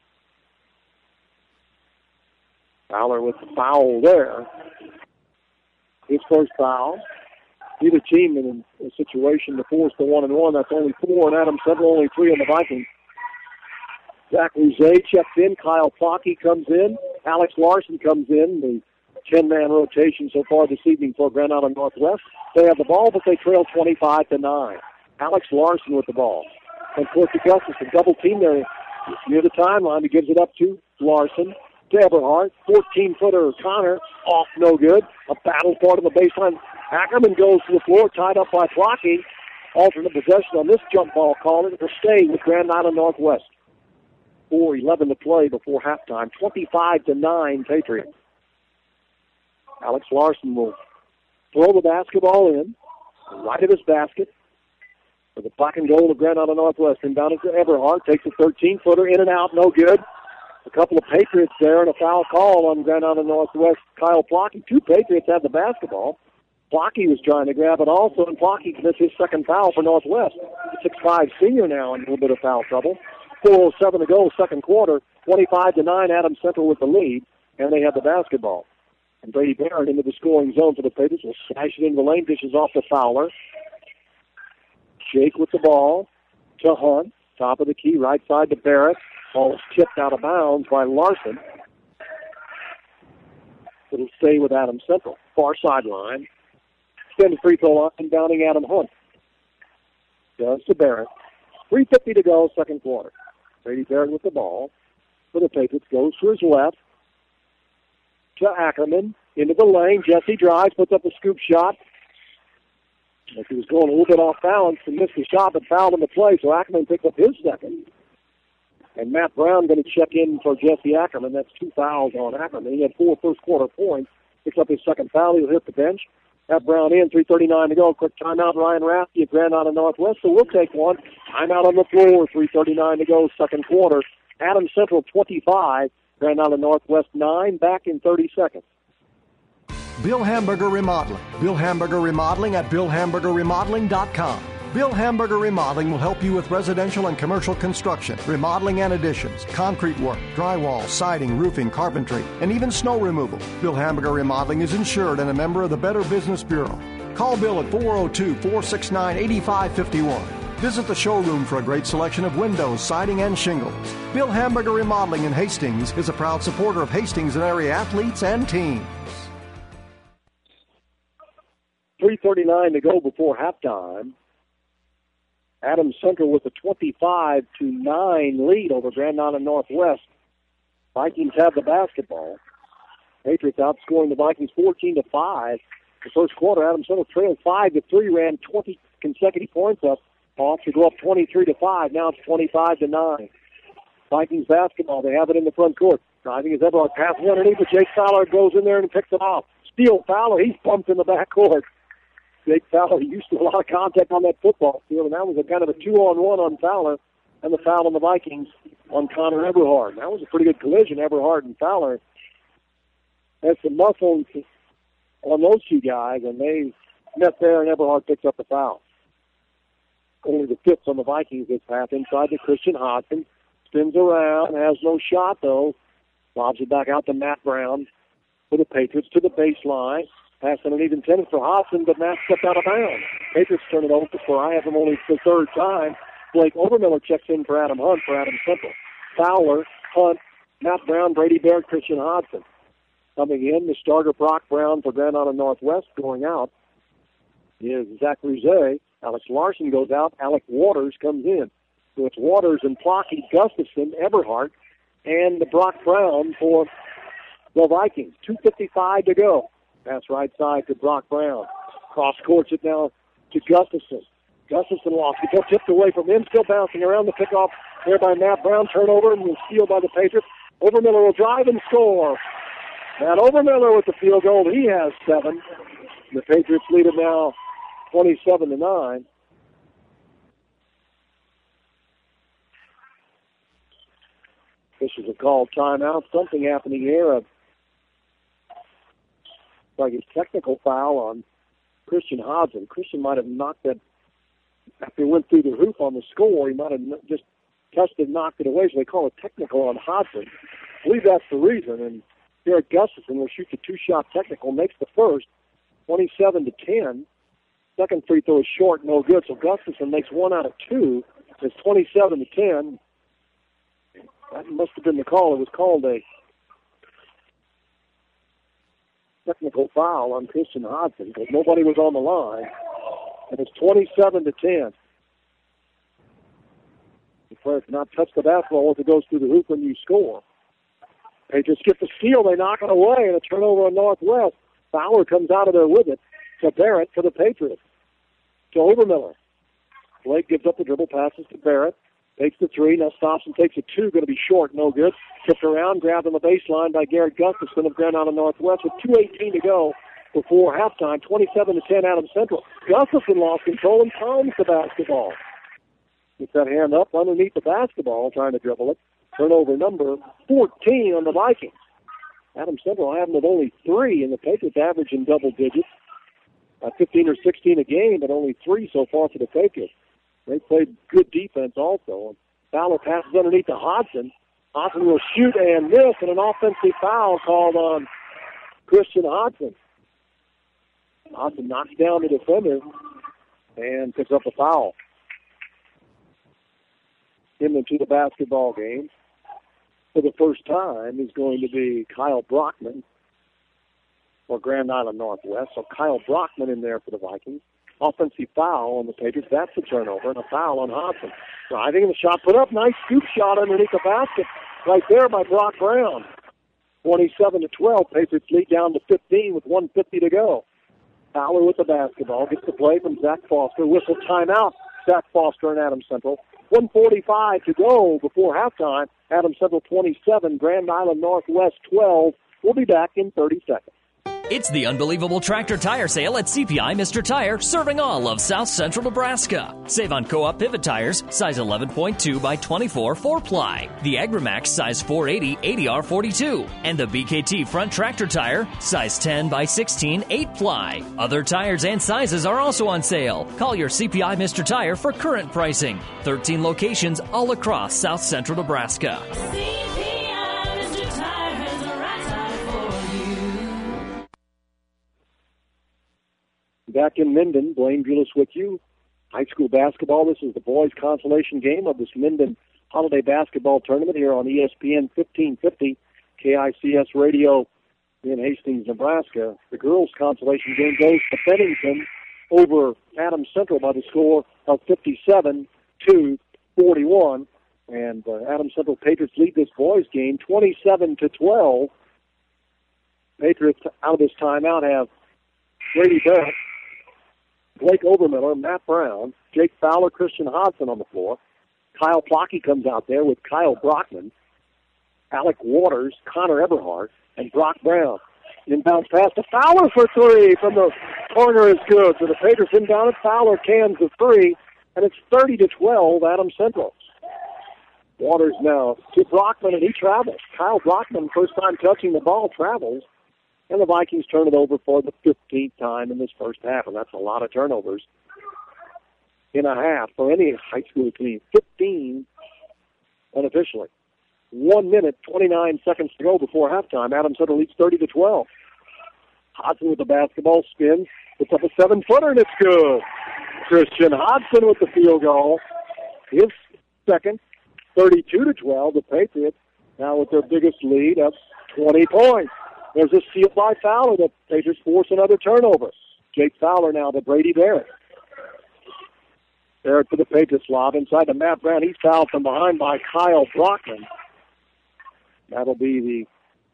Fowler with the foul there. His first foul. Either team in a situation to force the 1-and-1. That's only 4, and Adams Central only 3 on the Vikings. Zach Ruzay checks in. Kyle Plocky comes in. Alex Larson comes in. The 10-man rotation so far this evening for Grand Island Northwest. They have the ball, but they trail 25-9. Alex Larson with the ball. And Corky Gustus, a double team there near the timeline. He gives it up to Larson. To Everhart. 14-footer Connor. Off, no good. A battle part of the baseline. Ackerman goes to the floor, tied up by Plocky. Alternate possession on this jump ball call. It will stay with Grand Island Northwest. 4:11 to play before halftime. 25-9 Patriots. Alex Larson will throw the basketball in, right of his basket, for the black and gold of Grand Island Northwest. Inbounded to Everhart. Takes a 13-footer in and out, no good. A couple of Patriots there and a foul call on Grand Island Northwest. Kyle Plocky. 2 Patriots had the basketball. Plocky was trying to grab it also, and Plocky commits his second foul for Northwest. 6'5" senior now in a little bit of foul trouble. 4:07 to go, second quarter. 25-9, Adams Central with the lead, and they have the basketball. And Brady Barrett into the scoring zone for the Patriots will smash it into the lane, dishes off to Fowler. Jake with the ball to Hunt. Top of the key, right side to Barrett. Ball is tipped out of bounds by Larson. It'll stay with Adams Central. Far sideline. Extended free throw line, inbounding Adam Hunt. Goes to Barrett. 3:50 to go, second quarter. Brady Barrett with the ball for the Patriots. Goes to his left. To Ackerman. Into the lane. Jesse drives, puts up a scoop shot. Like he was going a little bit off balance and missed the shot, but fouled in the play, so Ackerman picks up his second. And Matt Brown going to check in for Jesse Ackerman. That's 2 fouls on Ackerman. He had 4 first-quarter points. Picks up his second foul. He'll hit the bench. Matt Brown in, 3:39 to go. Quick timeout, Ryan Rafty at Grand Island Northwest. So we'll take one. Timeout on the floor, 3:39 to go, second quarter. Adams Central 25, Grand Island Northwest 9. Back in 30 seconds. Bill Hamburger Remodeling. Bill Hamburger Remodeling at BillHamburgerRemodeling.com. Bill Hamburger Remodeling will help you with residential and commercial construction, remodeling and additions, concrete work, drywall, siding, roofing, carpentry, and even snow removal. Bill Hamburger Remodeling is insured and a member of the Better Business Bureau. Call Bill at 402-469-8551. Visit the showroom for a great selection of windows, siding, and shingles. Bill Hamburger Remodeling in Hastings is a proud supporter of Hastings and area athletes and teams. 3:39 to go before halftime. Adams Central with a 25-9 lead over Grand Island Northwest. Vikings have the basketball. Patriots outscoring the Vikings 14-5. The first quarter, Adams Central trailed 5-3, ran 20 consecutive points up, off to go up 23-5. Now it's 25-9. Vikings basketball. They have it in the front court. Driving is Everhart, passing underneath, but Jake Fowler goes in there and picks it off. Steal Fowler. He's bumped in the backcourt. Jake Fowler used to a lot of contact on that football field, and that was a kind of a 2-on-1 on Fowler, and the foul on the Vikings on Connor Everhart. That was a pretty good collision. Everhart and Fowler had some muscle on those two guys, and they met there, and Everhart picks up the foul. Only the fifth on the Vikings this half. Inside to Christian Hodson. Spins around, has no shot, though. Lobs it back out to Matt Brown for the Patriots to the baseline. Pass underneath intended for Hodson, but Matt stepped out of bounds. Patriots turn it over for I have him only the third time. Blake Overmiller checks in for Adam Hunt for Adams Central. Fowler, Hunt, Matt Brown, Brady Barrett, Christian Hodson. Coming in, the starter Brock Brown for Grand Island Northwest. Going out is Zach Ruzay. Alex Larson goes out. Alec Waters comes in. So it's Waters and Plocky, Gustafson, Everhart, and the Brock Brown for the Vikings. 2:55 to go. Pass right side to Brock Brown. Cross courts it now to Gustafson. Gustafson lost. He got tipped away from him, still bouncing around the pickoff there by Matt Brown. Turnover and was steal by the Patriots. Overmiller will drive and score. Matt Overmiller with the field goal. He has 7. The Patriots lead it now 27-9. Officials have called timeout. Something happening here. Like a technical foul on Christian Hodson. Christian might have knocked that after he went through the hoop on the score, he might have just touched it and knocked it away, so they call it technical on Hodson. I believe that's the reason, and Garrett Gustafson will shoot the two-shot technical, makes the first, 27-10. Second free throw is short, no good, so Gustafson makes 1 out of 2. It's 27-10. That must have been the call. It was called a technical foul on Christian Hodson because nobody was on the line. And it's 27-10. The player cannot touch the basketball once it goes through the hoop when you score. Patriots get the steal. They knock it away, and a turnover on Northwest. Fowler comes out of there with it to Barrett for the Patriots. To Overmiller. Blake gives up the dribble, passes to Barrett. Takes the three, now stops and takes a two. Going to be short, no good. Tipped around, grabbed on the baseline by Garrett Gustafson of Grand Island Northwest with 2:18 to go before halftime. 27-10 Adams Central. Gustafson lost control and times the basketball. Gets that hand up underneath the basketball, trying to dribble it. Turnover number 14 on the Vikings. Adams Central having with only 3, and the Patriots average in double digits. 15 or 16 a game, but only 3 so far for the Patriots. They played good defense also. Fowler passes underneath to Hodson. Hodson will shoot and miss, and an offensive foul called on Christian Hodson. Hodson knocks down the defender and picks up a foul. Him into the basketball game for the first time is going to be Kyle Brockman for Grand Island Northwest. So Kyle Brockman in there for the Vikings. Offensive foul on the Patriots. That's a turnover and a foul on Hodson. Driving and the shot put up. Nice scoop shot underneath the basket right there by Brock Brown. 27-12. Patriots lead down to 15 with 1:50 to go. Fowler with the basketball. Gets the play from Zach Foster. Whistle timeout. Zach Foster and Adams Central. 1:45 to go before halftime. Adams Central 27. Grand Island Northwest 12. We'll be back in 30 seconds. It's the unbelievable tractor tire sale at CPI Mr. Tire, serving all of South Central Nebraska. Save on Co-op pivot tires, size 11.2 by 24 4-ply. The AgriMax size 480 80R42. And the BKT front tractor tire, size 10 by 16 8-ply. Other tires and sizes are also on sale. Call your CPI Mr. Tire for current pricing. 13 locations all across South Central Nebraska. Back in Minden, Blaine Bulis with you. High school basketball. This is the boys' consolation game of this Minden Holiday Basketball Tournament here on ESPN 1550, KICS Radio in Hastings, Nebraska. The girls' consolation game goes to Bennington over Adams Central by the score of 57-41. And Adams Central Patriots lead this boys' game 27-12. Patriots out of this timeout have Brady Barrett, Blake Overmiller, Matt Brown, Jake Fowler, Christian Hodson on the floor. Kyle Plocky comes out there with Kyle Brockman, Alec Waters, Connor Eberhardt, and Brock Brown. Inbounds pass to Fowler for 3 from the corner is good. So the Patriots inbound it. Fowler cans the 3, and it's 30-12 Adams Central. Waters now to Brockman, and he travels. Kyle Brockman, first time touching the ball, travels. And the Vikings turn it over for the 15th time in this first half, and that's a lot of turnovers in a half for any high school team. 15 unofficially. 1 minute, 29 seconds to go before halftime. Adams Central leads 30-12. Hodson with the basketball, spins, puts up a 7-footer, and it's good. Christian Hodson with the field goal. His second, 32-12. The Patriots now with their biggest lead up 20 points. There's a steal by Fowler. The Patriots force another turnover. Jake Fowler now to Brady Barrett. Barrett for the Patriots lob inside to Matt Brown. He's fouled from behind by Kyle Brockman. That'll be the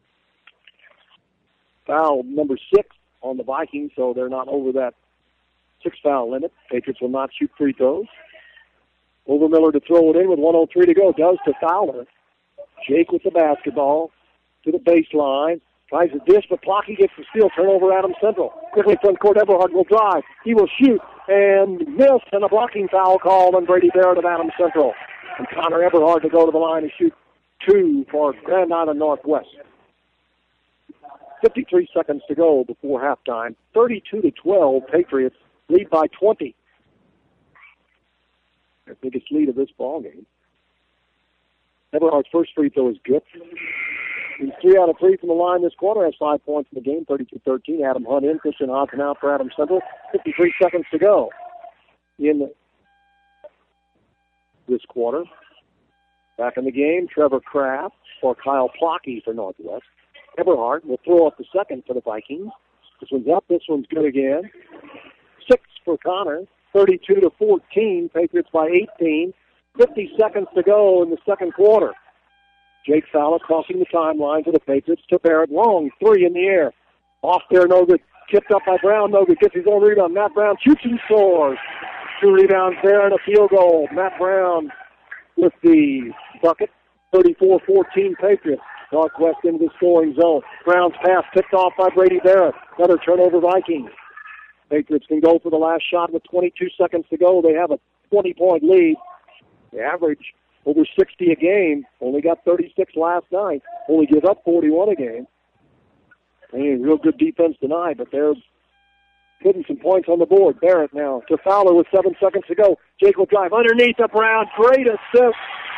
foul number 6 on the Vikings, so they're not over that 6-foul limit. Patriots will not shoot free throws. Overmiller to throw it in with 1:03 to go. Does to Fowler. Jake with the basketball to the baseline. Tries to dish, but Plocky gets the steal. Turnover Adams Central. Quickly front court, Eberhardt will drive. He will shoot and miss, and a blocking foul called on Brady Barrett of Adams Central. And Connor Eberhardt to go to the line and shoot 2 for Grand Island Northwest. 53 seconds to go before halftime. 32-12, Patriots lead by 20. their biggest lead of this ball game. Eberhardt's first free throw is good. He's 3 out of 3 from the line this quarter, has 5 points in the game, 32-13. Adam Hunt in, Christian Hodson out for Adams Central. 53 seconds to go in this quarter. Back in the game, Trevor Kraft for Kyle Plocky for Northwest. Eberhardt will throw up the second for the Vikings. This one's up, this one's good again. 6 for Connor, 32-14. Patriots by 18. 50 seconds to go in the second quarter. Jake Fowler crossing the timeline for the Patriots to Barrett. Long 3 in the air. Off there, no good. Tipped up by Brown, no good. Gets his own rebound. Matt Brown shoots and scores. 2 rebounds there and a field goal. Matt Brown with the bucket. 34-14 Patriots. Northwest into the scoring zone. Brown's pass picked off by Brady Barrett. Another turnover Vikings. Patriots can go for the last shot with 22 seconds to go. They have a 20-point lead. They average over 60 a game. Only got 36 last night. Only give up 41 a game. Real good defense tonight, but they're putting some points on the board. Barrett now to Fowler with 7 seconds to go. Jake will drive underneath the Brown. Great assist.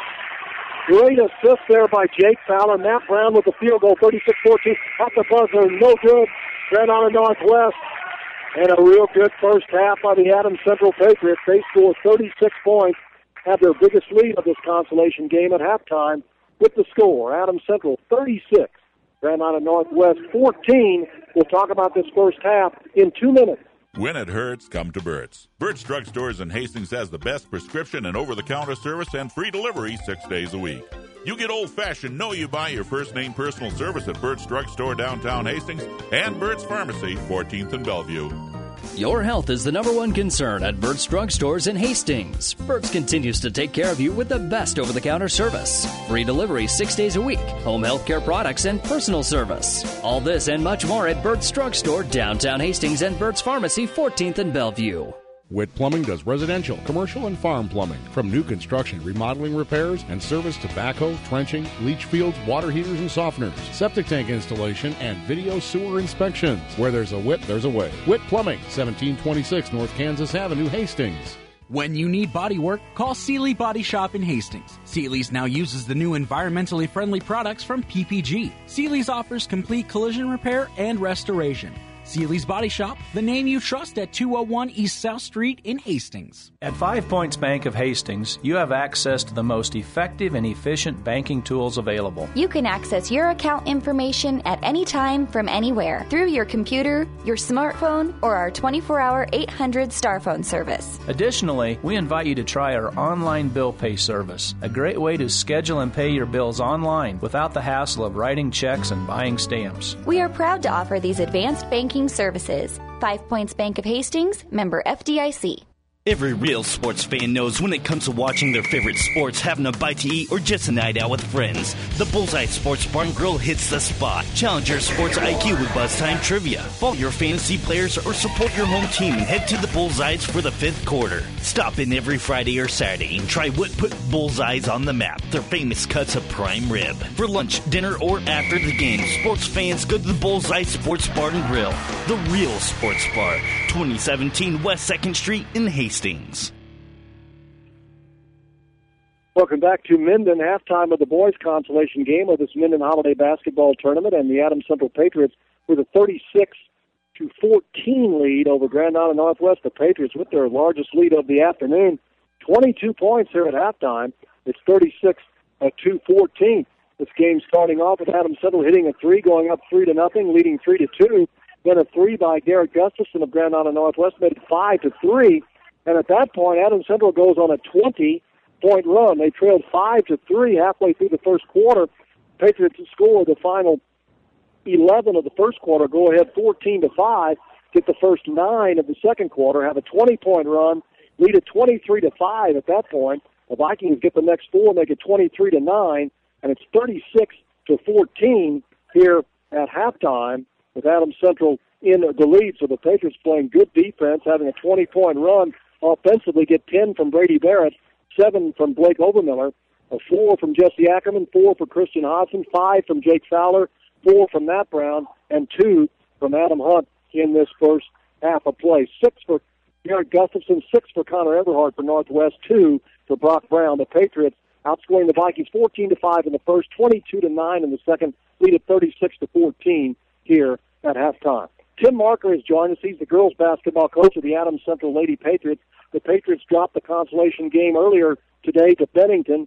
Great assist there by Jake Fowler. Matt Brown with the field goal, 36-14. At the buzzer, no good. Grand Island Northwest. And a real good first half by the Adams Central Patriots. They scored 36 points, have their biggest lead of this consolation game at halftime with the score. Adams Central 36, Grand Island Northwest 14. We'll talk about this first half in 2 minutes. When it hurts, come to Burt's. Burt's Drug Stores in Hastings has the best prescription and over-the-counter service and free delivery 6 days a week. You get old-fashioned, know you buy your first-name personal service at Burt's Drug Store downtown Hastings and Burt's Pharmacy, 14th and Bellevue. Your health is the #1 concern at Burt's Drug Stores in Hastings. Burt's continues to take care of you with the best over-the-counter service. Free delivery 6 days a week, home health care products, and personal service. All this and much more at Burt's Drug Store, downtown Hastings, and Burt's Pharmacy, 14th and Bellevue. Witt Plumbing does residential, commercial, and farm plumbing. From new construction, remodeling, repairs, and service to backhoe, trenching, leach fields, water heaters, and softeners, septic tank installation, and video sewer inspections. Where there's a Witt, there's a way. Witt Plumbing, 1726 North Kansas Avenue, Hastings. When you need body work, call Seeley Body Shop in Hastings. Seeley's now uses the new environmentally friendly products from PPG. Seeley's offers complete collision repair and restoration. Seeley's Body Shop, the name you trust at 201 East South Street in Hastings. At 5 Points Bank of Hastings, you have access to the most effective and efficient banking tools available. You can access your account information at any time from anywhere through your computer, your smartphone, or our 24-hour 800 star phone service. Additionally, we invite you to try our online bill pay service, a great way to schedule and pay your bills online without the hassle of writing checks and buying stamps. We are proud to offer these advanced banking services. 5 Points Bank of Hastings, member FDIC. Every real sports fan knows when it comes to watching their favorite sports, having a bite to eat, or just a night out with friends, the Bullseye Sports Bar and Grill hits the spot. Challenge your sports IQ with Buzz Time Trivia. Follow your fantasy players or support your home team and head to the Bullseyes for the 5th quarter. Stop in every Friday or Saturday and try what put Bullseyes on the map, their famous cuts of prime rib. For lunch, dinner, or after the game, sports fans go to the Bullseye Sports Bar and Grill, the real sports bar, 2017 West 2nd Street in Hastings. Welcome back to Minden, halftime of the boys' consolation game of this Minden Holiday Basketball Tournament, and the Adams Central Patriots with a 36-14 lead over Grand Island Northwest. The Patriots with their largest lead of the afternoon, 22 points here at halftime. It's 36-14. This game starting off with Adams Central hitting a 3, going up 3-0, leading 3-2. Then a 3 by Garrett Gustafson of Grand Island Northwest made it 5-3. And at that point, Adams Central goes on a 20-point run. They trailed 5-3 halfway through the first quarter. Patriots score the final 11 of the first quarter, go ahead 14-5, get the first 9 of the second quarter, have a 20-point run, lead at 23-5 at that point. The Vikings get the next 4, make it 23-9, and it's 36-14 here at halftime with Adams Central in the lead. So the Patriots playing good defense, having a 20-point run. Offensively, get 10 from Brady Barrett, 7 from Blake Overmiller, a 4 from Jesse Ackerman, 4 for Christian Hodson, 5 from Jake Fowler, 4 from Matt Brown, and 2 from Adam Hunt in this first half of play. 6 for Garrett Gustafson, 6 for Connor Everhart for Northwest, 2 for Brock Brown. The Patriots outscoring the Vikings 14-5 in the first, 22-9 in the second, lead at 36-14 here at halftime. Tim Marker has joined us. He's the girls basketball coach of the Adams Central Lady Patriots. The Patriots dropped the consolation game earlier today to Bennington,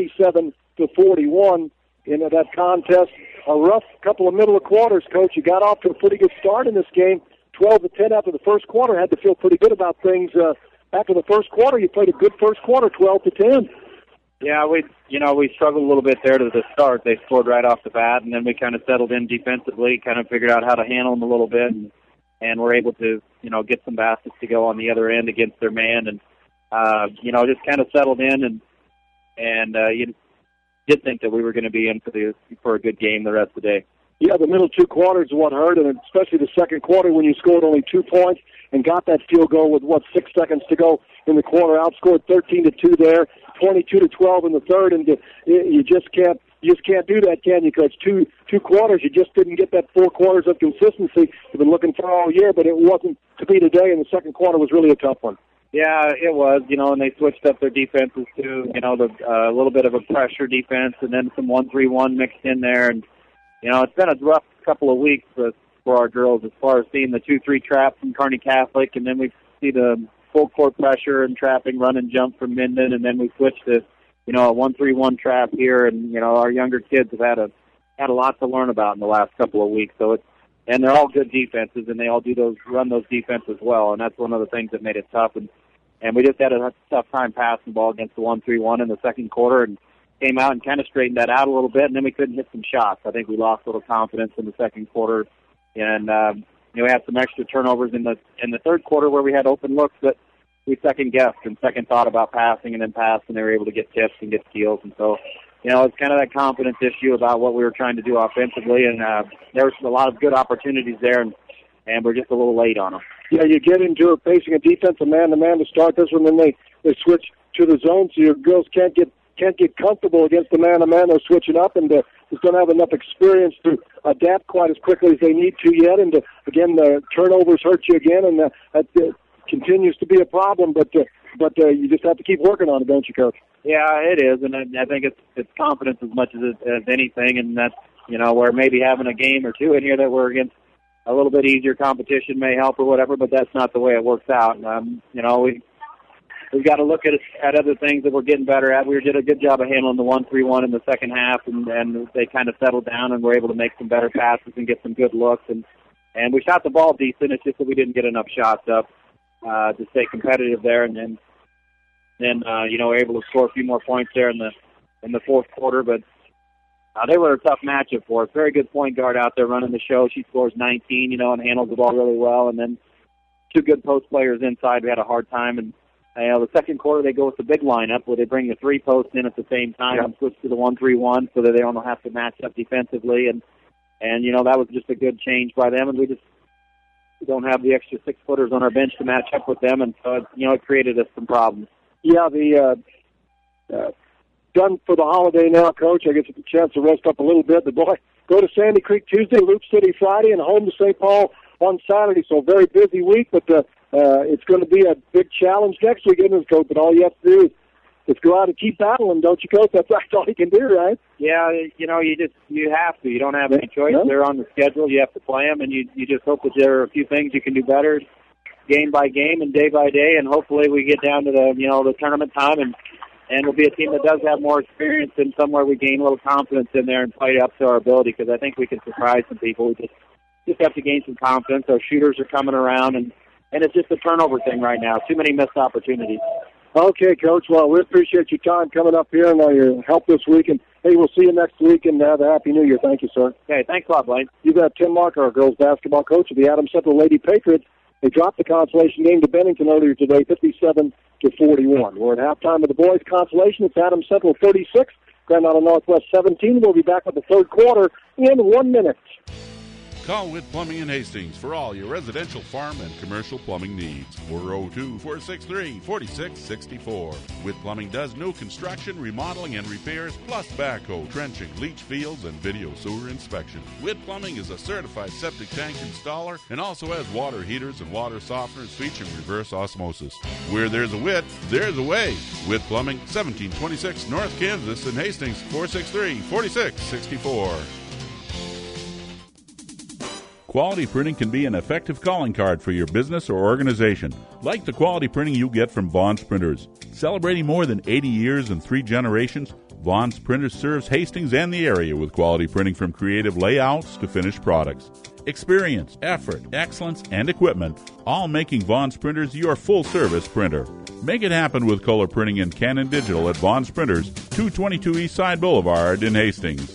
57-41 in that contest. A rough couple of middle of quarters, Coach. You got off to a pretty good start in this game, 12-10 after the first quarter. Had to feel pretty good about things after the first quarter. You played a good first quarter, 12-10. Yeah, we struggled a little bit there to the start. They scored right off the bat, and then we kind of settled in defensively, kind of figured out how to handle them a little bit, and were able to, get some baskets to go on the other end against their man, and just kind of settled in, and you did think that we were going to be in for a good game the rest of the day. Yeah, the middle two quarters is what hurt, and especially the second quarter when you scored only 2 points and got that field goal with 6 seconds to go in the quarter. Outscored 13-2 there, 22-12 in the third, and you just can't do that, can you? Because two quarters, you just didn't get that 4 quarters of consistency you've been looking for all year, but it wasn't to be today, and the second quarter was really a tough one. Yeah, it was, and they switched up their defenses too, a little bit of a pressure defense and then some 1-3-1 mixed in there, and it's been a rough couple of weeks for our girls as far as seeing the 2-3 trap from Kearney Catholic, and then we see the full court pressure and trapping, run and jump from Minden, and then we switched to, a 1-3-1 trap here, and our younger kids have had a lot to learn about in the last couple of weeks. So and they're all good defenses, and they all run those defenses well, and that's one of the things that made it tough. And we just had a tough time passing the ball against the 1-3-1 in the second quarter, and came out and kind of straightened that out a little bit, and then we couldn't hit some shots. I think we lost a little confidence in the second quarter, and we had some extra turnovers in the third quarter where we had open looks that we second-guessed and second-thought about passing and then passed, and they were able to get tips and get steals. And so, it's kind of that confidence issue about what we were trying to do offensively, and there was a lot of good opportunities there, and we're just a little late on them. Yeah, you get into it facing a defensive man-to-man to start this one, then they switch to the zone, so your girls can't get comfortable against the man-to-man. They're switching up, and just don't have enough experience to adapt quite as quickly as they need to yet. And again, the turnovers hurt you again, and that continues to be a problem. But you just have to keep working on it, don't you, Coach? Yeah, it is, and I think it's confidence as much as anything, and that's where maybe having a game or two in here that we're against a little bit easier competition may help or whatever. But that's not the way it works out. We've got to look at other things that we're getting better at. We did a good job of handling the 1-3-1 in the second half, and they kind of settled down and were able to make some better passes and get some good looks. And we shot the ball decent. It's just that we didn't get enough shots up to stay competitive there. And then we're able to score a few more points there in the fourth quarter. But they were a tough matchup for us. Very good point guard out there running the show. She scores 19, and handles the ball really well. And then 2 good post players inside. We had a hard time. And the second quarter, they go with the big lineup where they bring the 3 posts in at the same time and switch to the 1-3-1 so that they don't have to match up defensively. And that was just a good change by them. And we don't have the extra 6-footers on our bench to match up with them. And so, it created us some problems. Yeah, done for the holiday now, Coach. I get a chance to rest up a little bit. The boy go to Sandy Creek Tuesday, Loop City Friday, and home to St. Paul on Saturday. So very busy week, but it's going to be a big challenge next weekend, Coach. But all you have to do is go out and keep battling, don't you, Coach? That's all you can do, right? Yeah, you have to. You don't have any choice. No? They're on the schedule. You have to play them, and you just hope that there are a few things you can do better, game by game and day by day, and hopefully we get down to the tournament time and we'll be a team that does have more experience and somewhere we gain a little confidence in there and play up to our ability, because I think we can surprise some people. We just have to gain some confidence. Our shooters are coming around, and it's just a turnover thing right now. Too many missed opportunities. Okay, Coach. Well, we appreciate your time coming up here and your help this week. And, hey, we'll see you next week, and have a Happy New Year. Thank you, sir. Okay, thanks a lot, Blaine. You've got Tim Marker, our girls basketball coach of the Adams Central Lady Patriots. They dropped the consolation game to Bennington earlier today, 57-41. We're at halftime of the boys' consolation. It's Adams Central 36, Grand Island Northwest 17. We'll be back with the third quarter in 1 minute. Call Witt Plumbing in Hastings for all your residential, farm, and commercial plumbing needs. 402-463-4664. Witt Plumbing does new construction, remodeling, and repairs, plus backhoe, trenching, leach fields, and video sewer inspection. Witt Plumbing is a certified septic tank installer and also has water heaters and water softeners featuring reverse osmosis. Where there's a Witt, there's a way. Witt Plumbing, 1726 North Kansas in Hastings, 463-4664. Quality printing can be an effective calling card for your business or organization, like the quality printing you get from Vaughn's Printers. Celebrating more than 80 years and 3 generations, Vaughn's Printers serves Hastings and the area with quality printing from creative layouts to finished products. Experience, effort, excellence, and equipment, all making Vaughn's Printers your full-service printer. Make it happen with color printing and Canon Digital at Vaughn's Printers, 222 East Side Boulevard in Hastings.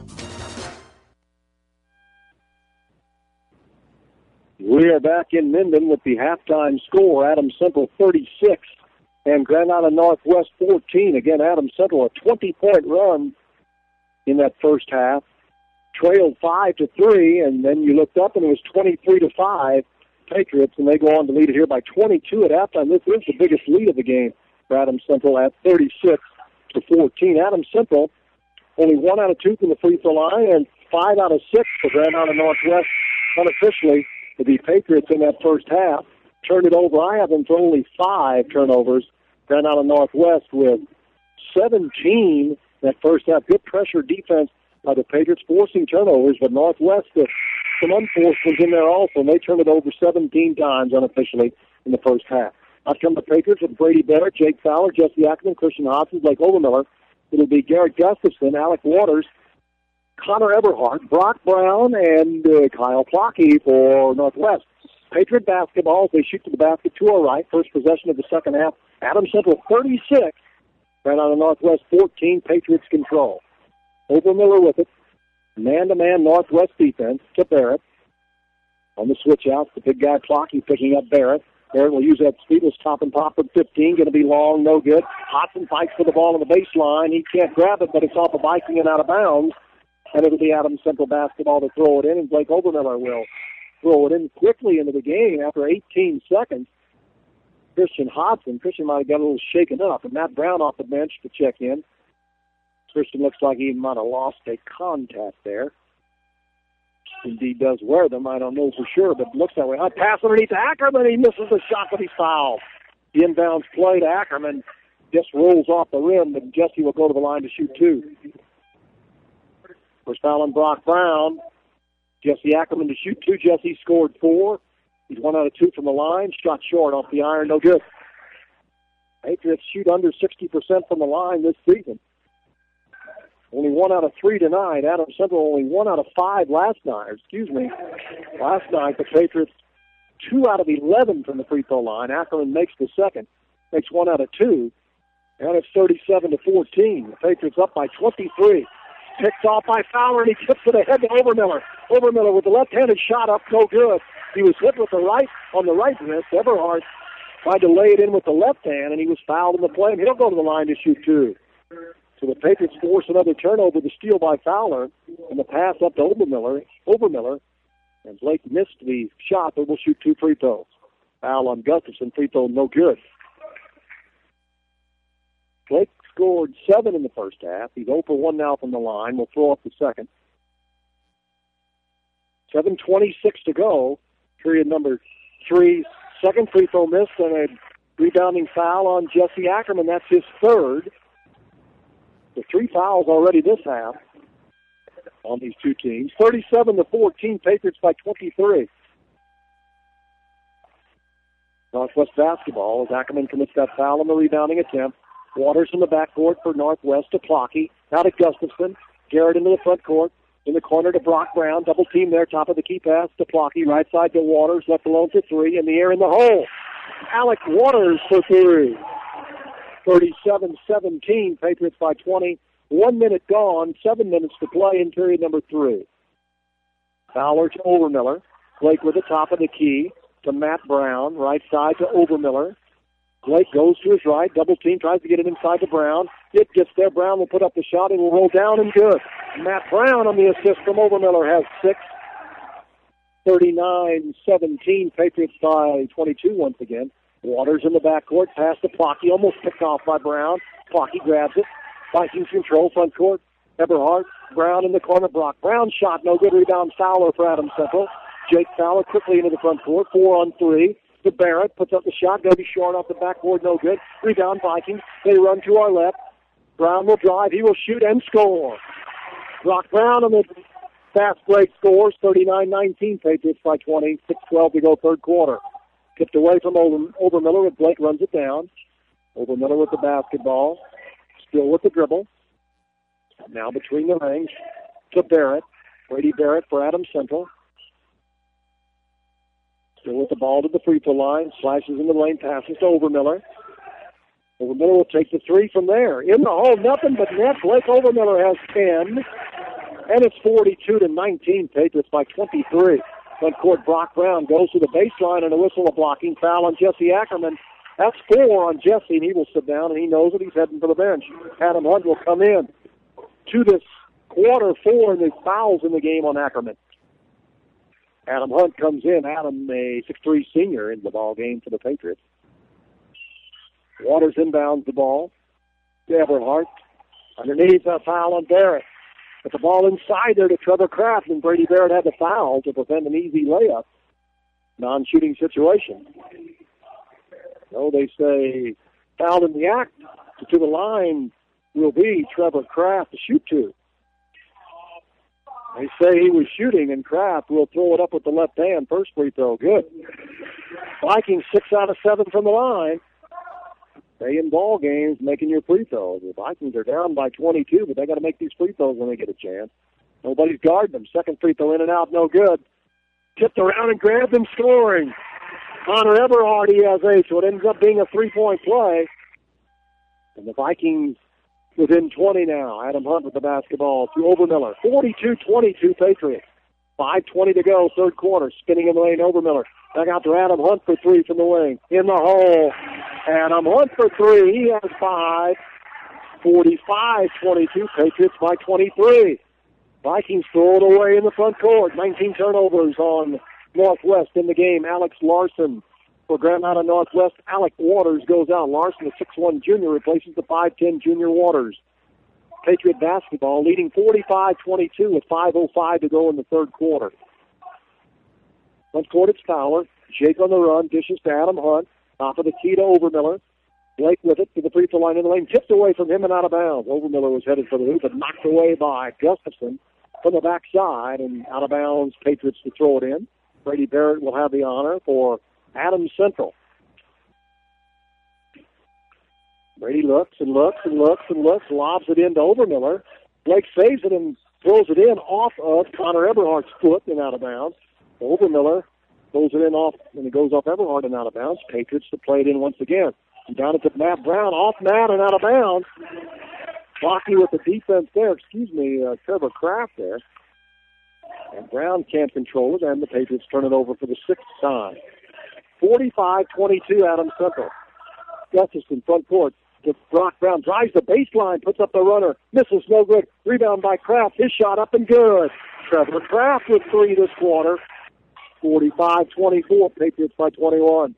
We are back in Minden with the halftime score. Adams Central 36 and Granada Northwest 14. Again, Adams Central a 20-point run in that first half. Trailed 5-3, and then you looked up and it was 23-5 Patriots, and they go on to lead it here by 22 at halftime. This is the biggest lead of the game for Adams Central at 36-14. Adams Central only 1 out of 2 from the free throw line and 5 out of 6 for Granada Northwest unofficially. The Patriots in that first half turned it over. I have them for only 5 turnovers. Granada Northwest with 17 that first half. Good pressure defense by the Patriots, forcing turnovers, but Northwest, some unforced ones in there also, and they turned it over 17 times unofficially in the first half. Out come the Patriots with Brady Barrett, Jake Fowler, Jesse Ackerman, Christian Hodson, Blake Overmiller. It'll be Garrett Gustafson, Alec Waters, Connor Eberhardt, Brock Brown, and Kyle Plocky for Northwest. Patriot basketball as they shoot to the basket to our right. First possession of the second half. Adams Central 36. Granada Northwest 14. Patriots control. Overmiller with it. Man-to-man Northwest defense to Barrett. On the switch out, the big guy Plocky picking up Barrett. Barrett will use that speedless top and pop at 15. Going to be long, no good. Hodson fights for the ball on the baseline. He can't grab it, but it's off of Viking and out of bounds. And it'll be Adams Central basketball to throw it in, and Blake Overmiller will throw it in quickly into the game after 18 seconds. Christian Hodson. Christian might have got a little shaken up, and Matt Brown off the bench to check in. Christian looks like he might have lost a contact there. Indeed does wear them. I don't know for sure, but it looks that way. Pass underneath to Ackerman. He misses the shot, but he's fouled. The inbounds play to Ackerman just rolls off the rim, but Jesse will go to the line to shoot 2. First foul on Brock Brown. Jesse Ackerman to shoot 2. Jesse scored 4. He's 1 out of 2 from the line. Shot short off the iron. No good. Patriots shoot under 60% from the line this season. Only 1 out of 3 tonight. Adams Central only 1 out of 5 last night. Last night the Patriots 2 out of 11 from the free throw line. Ackerman makes the second. Makes 1 out of 2. And it's 37-14. The Patriots up by 23. Picked off by Fowler, and he tips it ahead to Overmiller. Overmiller with the left-handed shot up, no good. He was hit with the right on the right wrist. Eberhardt tried to lay it in with the left hand, and he was fouled in the play. And he'll go to the line to shoot 2. So the Patriots force another turnover, the steal by Fowler, and the pass up to Overmiller. And Blake missed the shot, but will shoot 2 free throws. Foul on Gustafson, free throw no good. Blake scored 7 in the first half. He's 0 for 1 now from the line. We'll throw up the second. 7:26 to go. Period number 3. Second free throw missed and a rebounding foul on Jesse Ackerman. That's his 3rd. The 3 fouls already this half on these two teams. 37-14, Patriots by 23. Northwest basketball as Ackerman commits that foul on the rebounding attempt. Waters in the backcourt for Northwest to Plocky. Now to Gustafson. Garrett into the front court. In the corner to Brock Brown. Double team there. Top of the key pass to Plocky. Right side to Waters. Left alone for 3. In the air in the hole. Alec Waters for 3. 37-17. Patriots by 20. 1 minute gone. 7 minutes to play in period number 3. Fowler to Overmiller. Blake with the top of the key to Matt Brown. Right side to Overmiller. Blake goes to his right. Double team. Tries to get it inside to Brown. It gets there. Brown will put up the shot. It will roll down and good. Matt Brown on the assist from Overmiller has 6. 39-17, Patriots by 22 once again. Waters in the backcourt, pass to Plocky, almost picked off by Brown. Plocky grabs it. Vikings control front court. Eberhardt, Brown in the corner. Brock Brown shot, no good. Rebound Fowler for Adams Central. Jake Fowler quickly into the front court, 4-on-3. To Barrett, puts up the shot, going to be short off the backboard, no good. Rebound Vikings. They run to our left. Brown will drive, he will shoot and score. Brock Brown on the fast break scores, 39-19, Patriots by 20, 6:12 to go third quarter. Tipped away from Obermiller, with Blake runs it down. Obermiller with the basketball, still with the dribble. Now between the rings to Barrett. Brady Barrett for Adams Central. Still with the ball to the free throw line, slashes in the lane, passes to Obermiller. Obermiller will take the three from there. In the hole, nothing but net. Blake Obermiller has 10. And it's 42-19, Patriots by 23. Front court, Brock Brown goes to the baseline and a whistle, a blocking foul on Jesse Ackerman. That's 4 on Jesse, and he will sit down, and he knows that he's heading for the bench. Adam Hunt will come in to this quarter 4, and there's fouls in the game on Ackerman. Adam Hunt comes in. Adam, a 6'3 senior, in the ball game for the Patriots. Waters inbounds the ball. Eberhardt underneath, a foul on Barrett. But the ball inside there to Trevor Kraft, and Brady Barrett had the foul to prevent an easy layup. Non-shooting situation. So they say foul in the act. To the line will be Trevor Kraft to shoot to. They say he was shooting, and Kraft will throw it up with the left hand. First free throw, good. Vikings 6 out of 7 from the line. They in ball games making your free throws. The Vikings are down by 22, but they got to make these free throws when they get a chance. Nobody's guarding them. Second free throw in and out, no good. Tipped around and grabbed him, scoring. Connor Eberhardt, he has 8, so it ends up being a 3-point play. And the Vikings within 20 now. Adam Hunt with the basketball to Obermiller. 42-22 Patriots. 5:20 to go, third quarter. Spinning in the lane, Obermiller. Back out to Adam Hunt for 3 from the wing. In the hole. Adam Hunt for 3. He has 5. 45-22, Patriots by 23. Vikings throw it away in the front court. 19 turnovers on Northwest in the game. Alex Larson for Granada Northwest. Alec Waters goes out. Larson, the 6'1 junior, replaces the 5'10 junior Waters. Patriot basketball leading 45-22 with 5:05 to go in the third quarter. Front court, it's Fowler. Jake on the run, dishes to Adam Hunt. Top of the key to Obermiller. Blake with it to the free throw line in the lane. Tipped away from him and out of bounds. Obermiller was headed for the hoop, but knocked away by Gustafson from the backside and out of bounds. Patriots to throw it in. Brady Barrett will have the honor for Adams Central. Brady looks and looks and looks and looks, lobs it into Obermiller. Blake saves it and throws it in off of Connor Eberhardt's foot and out of bounds. Obermiller throws it in off, and it goes off Eberhardt and out of bounds. Patriots to play it in once again. Down it to Matt Brown, off Matt and out of bounds. Blocky with the defense there, Trevor Kraft there. And Brown can't control it, and the Patriots turn it over for the 6th time. 45-22, Adams Central. Gustafson, front court. To Brock Brown, drives the baseline, puts up the runner, misses, no good. Rebound by Kraft, his shot up and good. Trevor Kraft with 3 this quarter. 45-24, Patriots by 21.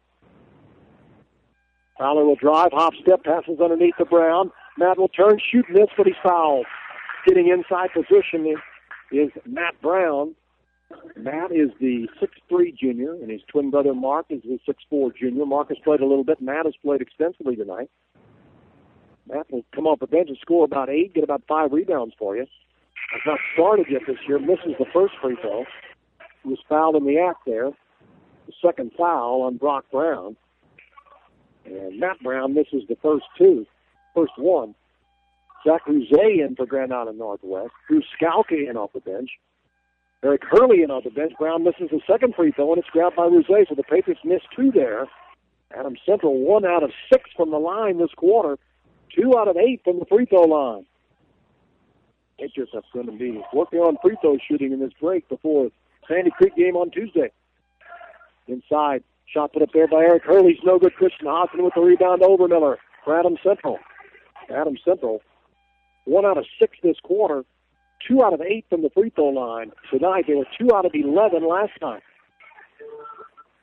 Fowler will drive, hop, step, passes underneath to Brown. Matt will turn, shoot, miss, but he's fouled. Getting inside position is Matt Brown. Matt is the 6'3 junior, and his twin brother Mark is the 6'4 junior. Mark has played a little bit. Matt has played extensively tonight. Matt will come off the bench and score about 8, get about 5 rebounds for you. Has not started yet this year. Misses the first free throw. He was fouled in the act there. The second foul on Brock Brown. And Matt Brown misses the first one. Zach Rouze in for Granada Northwest. Drew Skalka in off the bench. Eric Hurley in off the bench. Brown misses the second free throw, and it's grabbed by Rouze, so the Patriots missed 2 there. Adams Central 1 out of 6 from the line this quarter. 2 out of 8 from the free throw line. Patriots are going to be working on free throw shooting in this break before Sandy Creek game on Tuesday. Inside. Shot put up there by Eric Hurley's no good. Christian Hodson with the rebound to Obermiller for Adams Central. Adams Central, 1 out of 6 this quarter, 2 out of 8 from the free throw line. Tonight they were 2 out of 11 last time.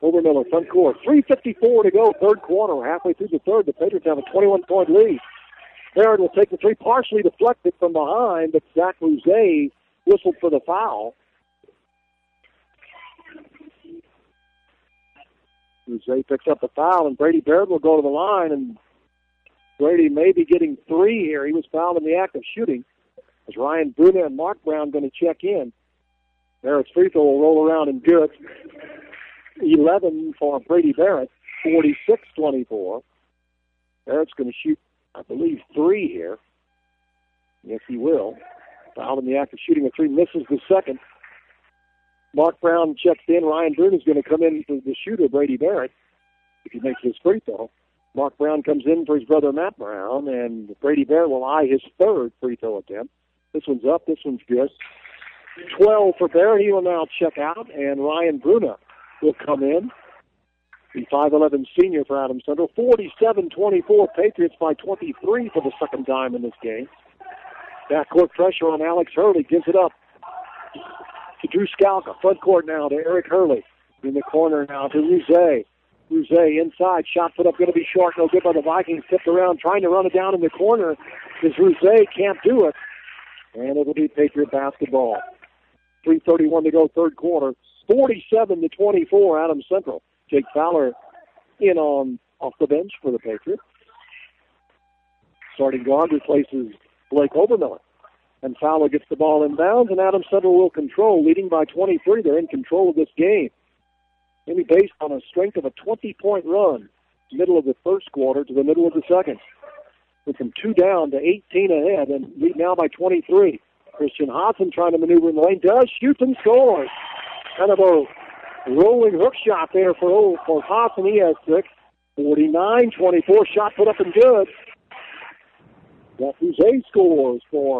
Overmiller, front court. 3:54 to go, third quarter. We're halfway through the third. The Patriots have a 21-point lead. Barrett will take the three, partially deflected from behind, but Zach Rouzet whistled for the foul. Rouzet picks up the foul, and Brady Barrett will go to the line, and Brady may be getting three here. He was fouled in the act of shooting. As Ryan Bruna and Mark Brown going to check in. Barrett's free throw will roll around and good. 11 for Brady Barrett, 46-24. Barrett's going to shoot, I believe, three here. Yes, he will. Fouled in the act of shooting a three, misses the second. Mark Brown checks in. Ryan Bruna is going to come in for the shooter, Brady Barrett, if he makes his free throw. Mark Brown comes in for his brother Matt Brown, and Brady Barrett will eye his third free throw attempt. This one's up. This one's good. 12 for Barrett. He will now check out, and Ryan Bruna will come in. The 5'11 senior for Adams Central. 47-24, Patriots by 23 for the second time in this game. Backcourt pressure on Alex Hurley. Gives it up to Drew Skalka. Front court now to Eric Hurley. In the corner now to Rouzet. Rouzet inside. Shot put up going to be short. No good by the Vikings. Tipped around trying to run it down in the corner. As Rouzet can't do it. And it'll be Patriot basketball. 3:31 to go, third quarter. 47-24, Adams Central. Jake Fowler in off the bench for the Patriots. Starting guard replaces Blake Overmiller. And Fowler gets the ball inbounds, and Adams Central will control, leading by 23. They're in control of this game. Maybe based on a strength of a 20-point run, middle of the first quarter to the middle of the second. Went from 2 down to 18 ahead, and lead now by 23. Christian Hodson trying to maneuver in the lane, does, shoots and scores. Kind of a rolling hook shot there for Hodson. He has 6. 49-24, shot put up and good. That Rouzet scores for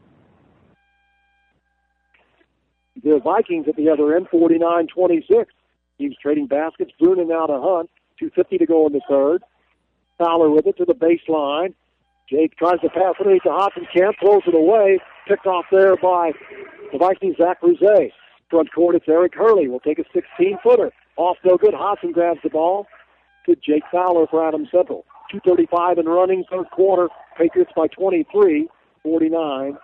the Vikings at the other end, 49-26. Teams trading baskets. Bruna now to Hunt. 2:50 to go in the third. Fowler with it to the baseline. Jake tries to pass it to Hodson. Can't, throws it away. Picked off there by the Vikings, Zach Rouzet. Front court, it's Eric Hurley. Will take a 16-footer. Off no good. Hodson grabs the ball to Jake Fowler for Adams Central. 2:35 and running, third quarter. Patriots by 23, 49-26.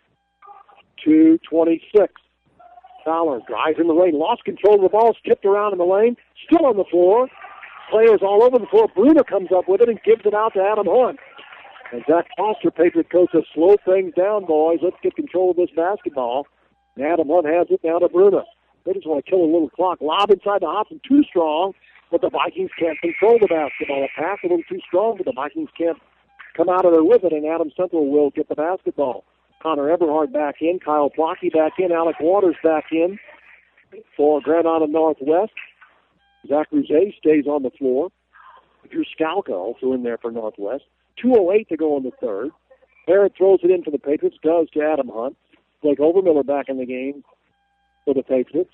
Fowler drives in the lane, lost control of the ball, skipped around in the lane, still on the floor. Players all over the floor. Bruna comes up with it and gives it out to Adam Hunt. And Zach Foster, Patriot coach, says, slow things down, boys. Let's get control of this basketball. And Adam Hunt has it now to Bruna. They just want to kill a little clock. Lob inside the Hodson, too strong, but the Vikings can't control the basketball. A pass a little too strong, but the Vikings can't come out of there with it, and Adams Central will get the basketball. Connor Eberhard back in, Kyle Plocky back in, Alec Waters back in for Granada Northwest. Zach Rouzet stays on the floor. Drew Skalka also in there for Northwest. 2:08 to go in the third. Barrett throws it in for the Patriots, does to Adam Hunt. Blake Overmiller back in the game for the Patriots.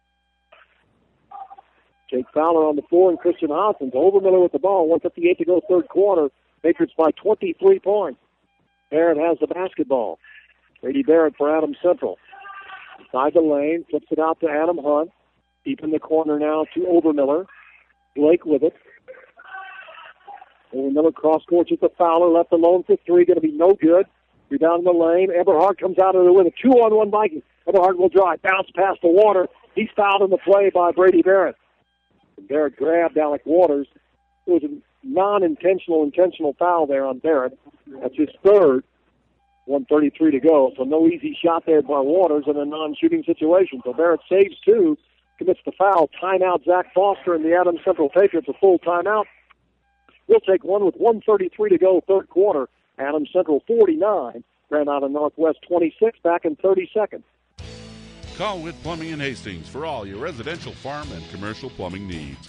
Jake Fowler on the floor and Christian Hodson. Overmiller with the ball. 1:58 to go, third quarter. Patriots by 23 points. Barrett has the basketball. Brady Barrett for Adams Central. Inside the lane, flips it out to Adam Hunt. Deep in the corner now to Overmiller. Blake with it. Overmiller cross court to the Fowler. Left alone for three. Going to be no good. Rebound in the lane. Eberhard comes out of there with a 2-on-1 Vikings. Eberhard will drive. Bounce past the water. He's fouled in the play by Brady Barrett. And Barrett grabbed Alec Waters. It was a intentional foul there on Barrett. That's his third. 1:33 to go. So no easy shot there by Waters in a non-shooting situation. So Barrett saves 2, commits the foul. Timeout, Zach Foster and the Adams Central Patriots, a full timeout. We'll take one with 1:33 to go, third quarter. Adams Central 49, Granada Northwest 26, back in 30 seconds. Call Witt Plumbing in Hastings for all your residential, farm, and commercial plumbing needs.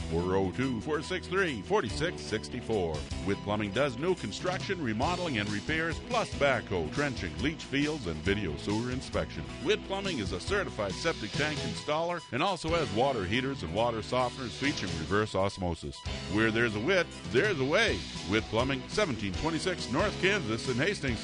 402-463-4664. Witt Plumbing does new construction, remodeling, and repairs, plus backhoe, trenching, leach fields, and video sewer inspection. Witt Plumbing is a certified septic tank installer and also has water heaters and water softeners featuring reverse osmosis. Where there's a Witt, there's a way. Witt Plumbing, 1726 North Kansas in Hastings,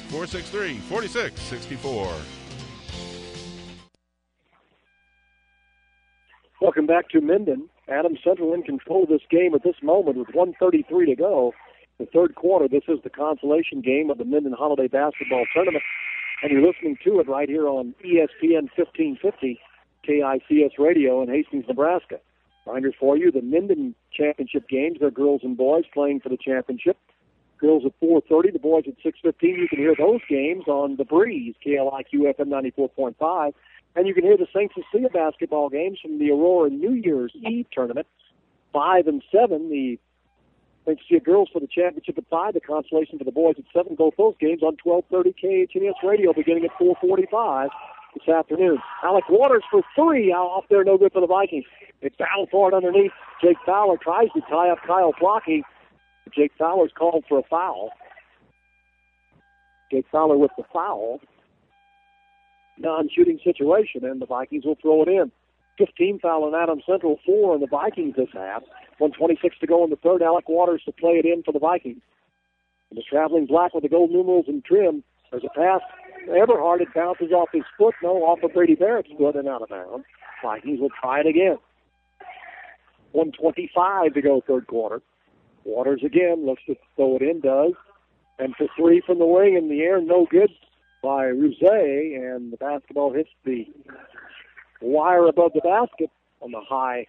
463-4664. Welcome back to Minden. Adams Central in control of this game at this moment with 1:33 to go. The third quarter, this is the consolation game of the Minden Holiday Basketball Tournament. And you're listening to it right here on ESPN 1550, KICS Radio in Hastings, Nebraska. Reminder for you, the Minden championship games, they're girls and boys playing for the championship. Girls at 4:30, the boys at 6:15. You can hear those games on The Breeze, KLIQ FM 94.5. And you can hear the St. Cecilia basketball games from the Aurora New Year's Eve tournament. 5 and 7, the St. Cecilia girls for the championship at 5, the consolation for the boys at 7. Both those games on 1230 KHNS Radio beginning at 4:45 this afternoon. Alec Waters for 3, off there, no good for the Vikings. It's down for it underneath. Jake Fowler tries to tie up Kyle Plocky. Jake Fowler's called for a foul. Jake Fowler with the foul. Non-shooting situation, and the Vikings will throw it in. 15 foul on Adams Central, 4 on the Vikings this half. 1:26 to go in the third. Alec Waters to play it in for the Vikings. And the traveling black with the gold numerals and trim. There's a pass to Eberhard. It bounces off his foot. No, off of Brady Barrett's foot and out of bounds. Vikings will try it again. 1:25 to go third quarter. Waters again looks to throw it in, does. And for 3 from the wing in the air, no good by Rousset, and the basketball hits the wire above the basket on the high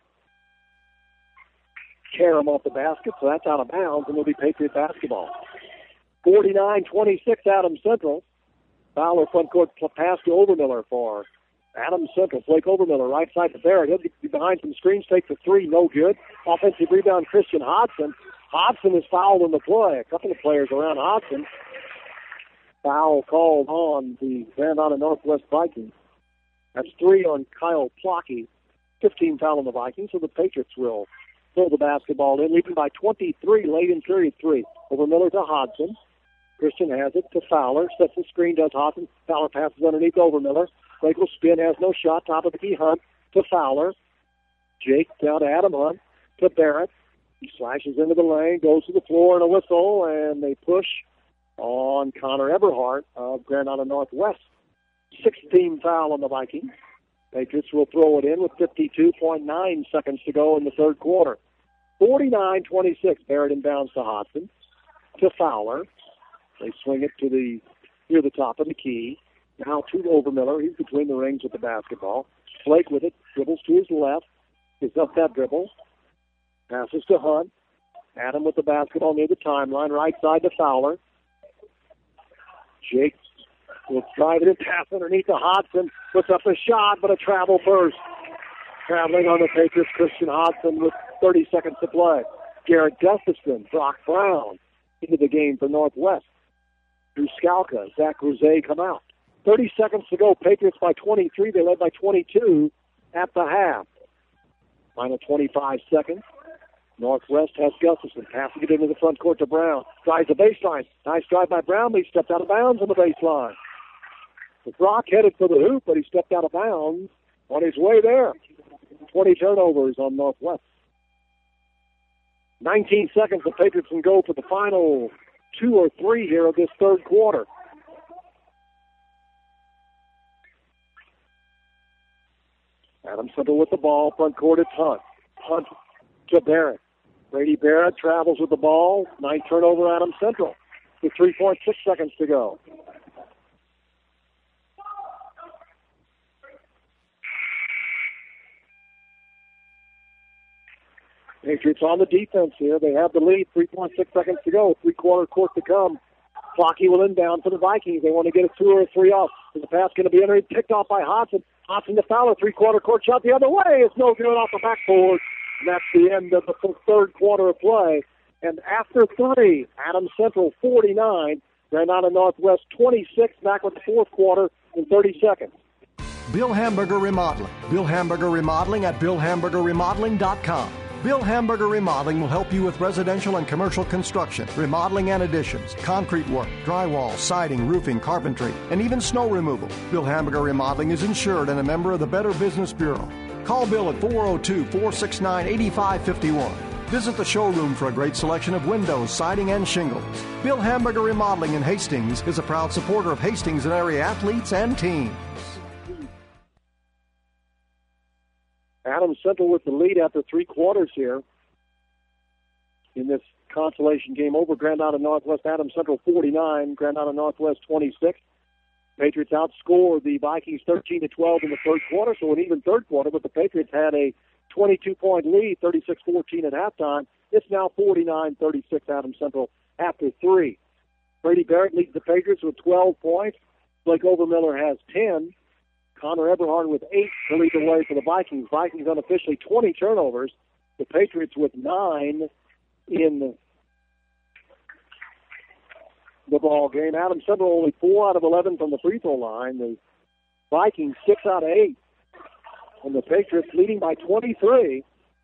carom off the basket, so that's out of bounds, and it'll be Patriot basketball. 49-26 Adams Central. Fowler front court pass to Overmiller for Adams Central. Blake Overmiller right side to Barrett. He'll get behind some screens, take the 3, no good. Offensive rebound, Christian Hodson. Hodson is fouled in the play. A couple of players around Hodson. Foul called on the Grand Island Northwest Vikings. That's 3 on Kyle Plocky. 15 foul on the Vikings, so the Patriots will throw the basketball in, leading by 23 late in period 3. Over Miller to Hodson. Christian has it to Fowler. Sets the screen, does Hodson. Fowler passes underneath over Miller. Blake will spin, has no shot. Top of the key, Hunt to Fowler. Jake down to Adam Hunt to Barrett. He slashes into the lane, goes to the floor and a whistle, and they push on Connor Eberhardt of Grand Island Northwest. 16 foul on the Vikings. Patriots will throw it in with 52.9 seconds to go in the third quarter. 49-26. Barrett inbounds to Hodson. To Fowler. They swing it to near the top of the key. Now to Overmiller. He's between the rings with the basketball. Blake with it. Dribbles to his left. Gives up that dribble. Passes to Hunt. Adam with the basketball near the timeline. Right side to Fowler. Jake will drive it and pass underneath to Hodson. Puts up a shot, but a travel burst. Traveling on the Patriots, Christian Hodson with 30 seconds to play. Garrett Gustafson, Brock Brown into the game for Northwest. Drew Skalka, Zach Rousset come out. 30 seconds to go. Patriots by 23. They led by 22 at the half. Final 25 seconds. Northwest has Gustafson passing it into the front court to Brown. Drives the baseline. Nice drive by Brown, but he stepped out of bounds on the baseline. The Brock headed for the hoop, but he stepped out of bounds on his way there. 20 turnovers on Northwest. 19 seconds. The Patriots can go for the final 2 or 3 here of this third quarter. Adams Central with the ball. Front court, it's Hunt. Hunt to Barrett. Brady Barrett travels with the ball. 9 turnover, Adams Central. With 3.6 seconds to go. Patriots on the defense here. They have the lead. 3.6 seconds to go. 3-quarter court to come. Plocky will inbound for the Vikings. They want to get a 2 or a 3 off. Is the pass going to be underneath? Picked off by Hodson. Hodson to Fowler. 3-quarter court shot the other way. It's no good off the backboard. And that's the end of the third quarter of play. And after 3, Adams Central 49, Grand Island Northwest 26, back with the fourth quarter in 30 seconds. Bill Hamburger Remodeling. Bill Hamburger Remodeling at BillHamburgerRemodeling.com. Bill Hamburger Remodeling will help you with residential and commercial construction, remodeling and additions, concrete work, drywall, siding, roofing, carpentry, and even snow removal. Bill Hamburger Remodeling is insured and a member of the Better Business Bureau. Call Bill at 402-469-8551. Visit the showroom for a great selection of windows, siding, and shingles. Bill Hamburger Remodeling in Hastings is a proud supporter of Hastings and area athletes and teams. Adams Central with the lead after 3 quarters here in this consolation game over Grand Island Northwest. Adams Central 49, Grand Island Northwest 26. Patriots outscored the Vikings 13-12 in the third quarter, so an even third quarter, but the Patriots had a 22-point lead, 36-14 at halftime. It's now 49-36 Adams Central after 3. Brady Barrett leads the Patriots with 12 points. Blake Overmiller has 10. Connor Eberhard with 8 to lead the way for the Vikings. Vikings unofficially 20 turnovers. The Patriots with 9 in the ball game. Adams Central only 4 out of 11 from the free throw line. The Vikings 6 out of 8. And the Patriots leading by 23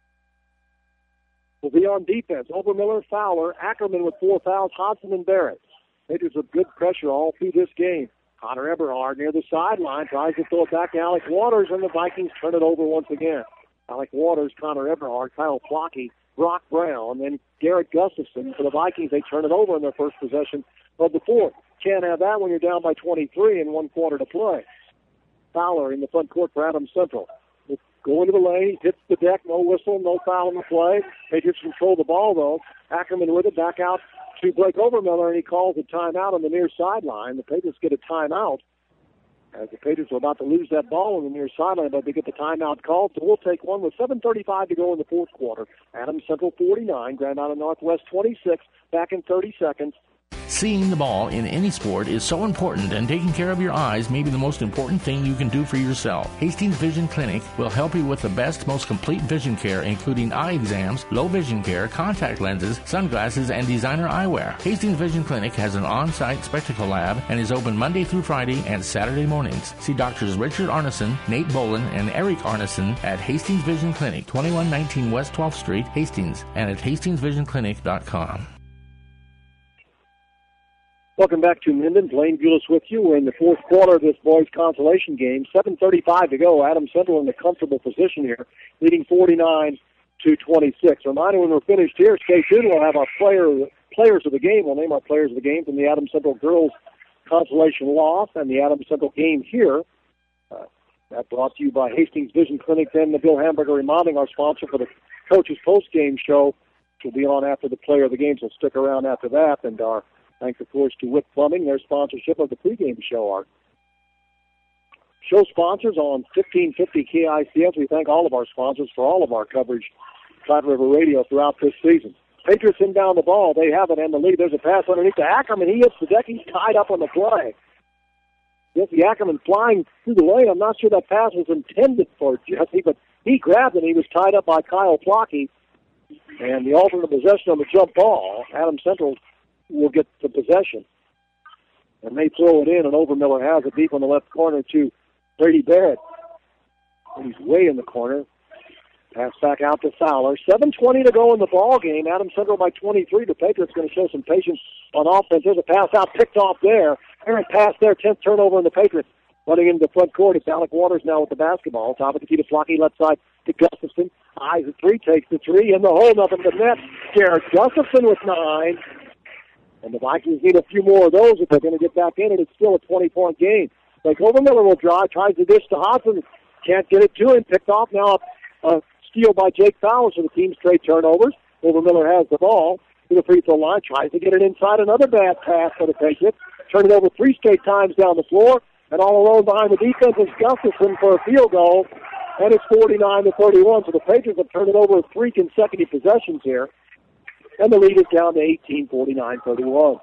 will be on defense. Overmiller, Fowler, Ackerman with 4 fouls, Hodson and Barrett. Patriots with good pressure all through this game. Connor Eberhard near the sideline tries to throw it back to Alec Waters, and the Vikings turn it over once again. Alec Waters, Connor Eberhard, Kyle Plocky, Brock Brown, and Garrett Gustafson. For the Vikings, they turn it over in their first possession of the fourth. Can't have that when you're down by 23 and 1 quarter to play. Fowler in the front court for Adams Central. Going to the lane, hits the deck, no whistle, no foul in the play. Patriots control the ball, though. Ackerman with it, back out to Blake Overmiller, and he calls a timeout on the near sideline. The Patriots get a timeout as the Patriots are about to lose that ball on the near sideline, but they get the timeout called, so we'll take one with 7:35 to go in the fourth quarter. Adams Central 49, Grand Island Northwest 26, back in 30 seconds. Seeing the ball in any sport is so important, and taking care of your eyes may be the most important thing you can do for yourself. Hastings Vision Clinic will help you with the best, most complete vision care, including eye exams, low vision care, contact lenses, sunglasses, and designer eyewear. Hastings Vision Clinic has an on-site spectacle lab and is open Monday through Friday and Saturday mornings. See Doctors Richard Arneson, Nate Bolin, and Eric Arneson at Hastings Vision Clinic, 2119 West 12th Street, Hastings, and at HastingsVisionClinic.com. Welcome back to Minden. Blaine Bulis with you. We're in the fourth quarter of this boys' consolation game. 7:35 to go. Adams Central in a comfortable position here, leading 49-26. Reminder, when we're finished here, stay tuned. We'll have our players of the game. We'll name our players of the game from the Adams Central girls consolation loss and the Adams Central game here. That brought to you by Hastings Vision Clinic and the Bill Hamburger Remodeling, our sponsor for the coaches post-game show, which will be on after the player of the game, so stick around after that. And our thanks, of course, to Wick Plumbing, their sponsorship of the pregame show. Our show sponsors on 1550 KICS. We thank all of our sponsors for all of our coverage, Platte River Radio, throughout this season. Patriots inbound the ball. They have it in the lead. There's a pass underneath to Ackerman. He hits the deck. He's tied up on the play. Jesse Ackerman flying through the lane. I'm not sure that pass was intended for Jesse, but he grabbed it. He was tied up by Kyle Plocky. And the alternate possession on the jump ball, Adams Central will get the possession. And they throw it in, and Overmiller has it deep on the left corner to Brady Barrett. And he's way in the corner. Pass back out to Fowler. 7:20 to go in the ball game. Adams Central by 23. The Patriots going to show some patience on offense. There's a pass out, picked off there. Errant pass there, 10th turnover in the Patriots. Running into the front court, it's Alec Waters now with the basketball. Top of the key to Flocky, left side to Gustafson. Eyes at 3, takes the 3, in the hole, nothing but net. Garrett Gustafson with 9. And the Vikings need a few more of those if they're going to get back in it. It's still a 20-point game. Like Overmiller will drive, tries to dish to Hodson. Can't get it to him. Picked off now. A steal by Jake Fowler, so the team's straight turnovers. Overmiller has the ball to the free throw line. Tries to get it inside. Another bad pass for the Patriots. Turn it over 3 straight times down the floor. And all alone behind the defense is Gustafson for a field goal. And it's 49-31. So the Patriots have turned it over 3 consecutive possessions here. And the lead is down to 18, 49-31.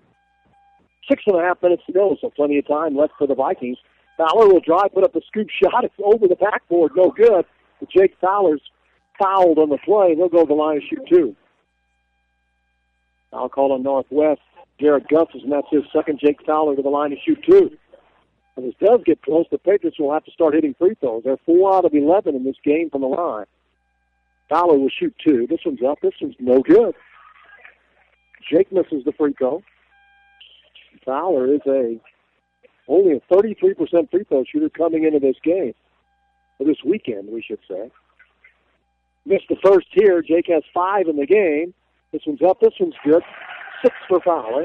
6.5 minutes to go, so plenty of time left for the Vikings. Fowler will drive, put up a scoop shot. It's over the backboard, no good. But Jake Fowler's fouled on the play. He'll go to the line and shoot 2. I'll call on Northwest. Garrett Gustafson, that's his second. Jake Fowler to the line to shoot 2. If this does get close, the Patriots will have to start hitting free throws. They're 4 out of 11 in this game from the line. Fowler will shoot 2. This one's up. This one's no good. Jake misses the free throw. Fowler is only a 33% free throw shooter coming into this game. Or this weekend, we should say. Missed the first here. Jake has 5 in the game. This one's up. This one's good. 6 for Fowler.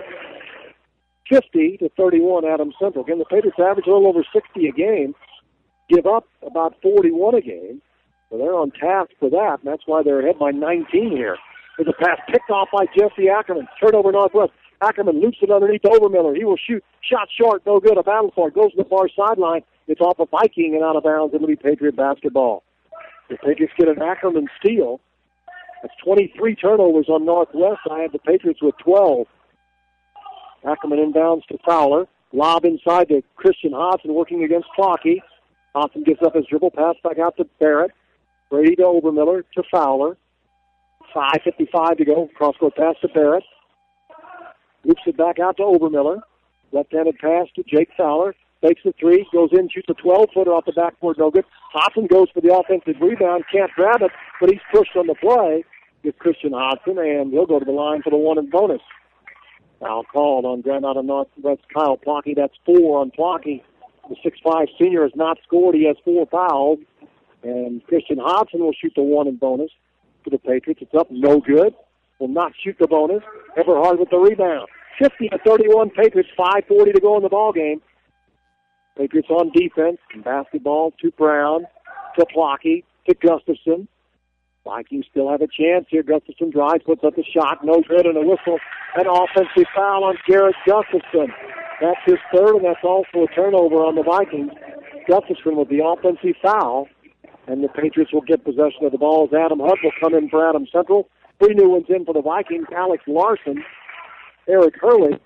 50-31 Adams Central. Again, the Patriots average a little over 60 a game. Give up about 41 a game. So they're on task for that, and that's why they're ahead by 19 here. There's a pass picked off by Jesse Ackerman. Turnover Northwest. Ackerman loops it underneath Overmiller. He will shoot. Shot short, no good. A battle for it. Goes to the far sideline. It's off a Viking and out of bounds. It'll be Patriot basketball. The Patriots get an Ackerman steal. That's 23 turnovers on Northwest. I have the Patriots with 12. Ackerman inbounds to Fowler. Lob inside to Christian Hodson working against Clocky. Hodson gives up his dribble. Pass back out to Barrett. Brady to Overmiller to Fowler. 5:55 to go. Cross-court pass to Barrett. Loops it back out to Overmiller. Left-handed pass to Jake Fowler. Takes the three. Goes in, shoots a 12-footer off the backboard. No good. Hodson goes for the offensive rebound. Can't grab it, but he's pushed on the play with Christian Hodson, and he'll go to the line for the one and bonus. Foul called on ground out of Northwest Kyle Plocky. That's 4 on Plocky. The 6'5 senior has not scored. He has 4 fouls. And Christian Hodson will shoot the one and bonus for the Patriots. It's up, no good. Will not shoot the bonus. Everhard with the rebound. 50-31 Patriots, 5:40 to go in the ball game. Patriots on defense. Basketball to Brown, to Plocky, to Gustafson. Vikings still have a chance here. Gustafson drives, puts up the shot, no good, and a whistle. An offensive foul on Garrett Gustafson. That's his third, and that's also a turnover on the Vikings. Gustafson with the offensive foul, and the Patriots will get possession of the ball as Adam Hunt will come in for Adams Central. 3 new ones in for the Vikings. Alex Larson, Eric Hurley,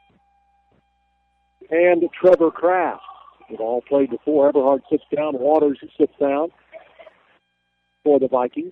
and Trevor Kraft. They've all played before. Everhard sits down. Waters sits down for the Vikings.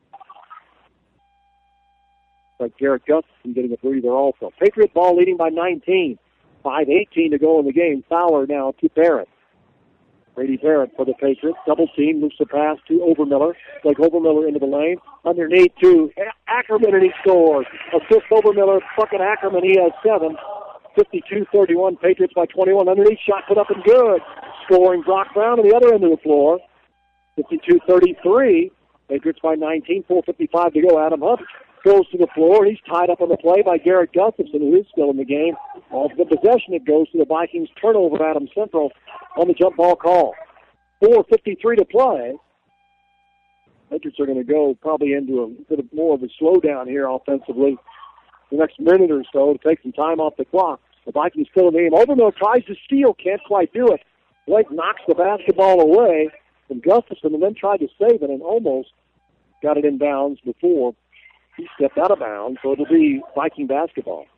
But Garrett Gustafson getting a breather also. Patriot ball leading by 19. 5:18 to go in the game. Fowler now to Barrett. Brady Barrett for the Patriots. Double team, moves the pass to Overmiller. Like Overmiller into the lane. Underneath to Ackerman, and he scores. Assist Overmiller, bucket Ackerman, he has 7. 52-31, Patriots by 21. Underneath, shot put up and good. Scoring Brock Brown on the other end of the floor. 52-33, Patriots by 19. 4:55 to go. Adam Hunt goes to the floor. He's tied up on the play by Garrett Gustafson, who is still in the game. Off the possession, it goes to the Vikings. Turnover, Adams Central on the jump ball call. 4:53 to play. Patriots are going to go probably into a bit of more of a slowdown here offensively. The next minute or so to take some time off the clock. The Vikings still in the game. Overmiller tries to steal, can't quite do it. Blake knocks the basketball away from Gustafson and then tried to save it and almost got it in bounds before he stepped out of bounds, so it'll be Viking basketball.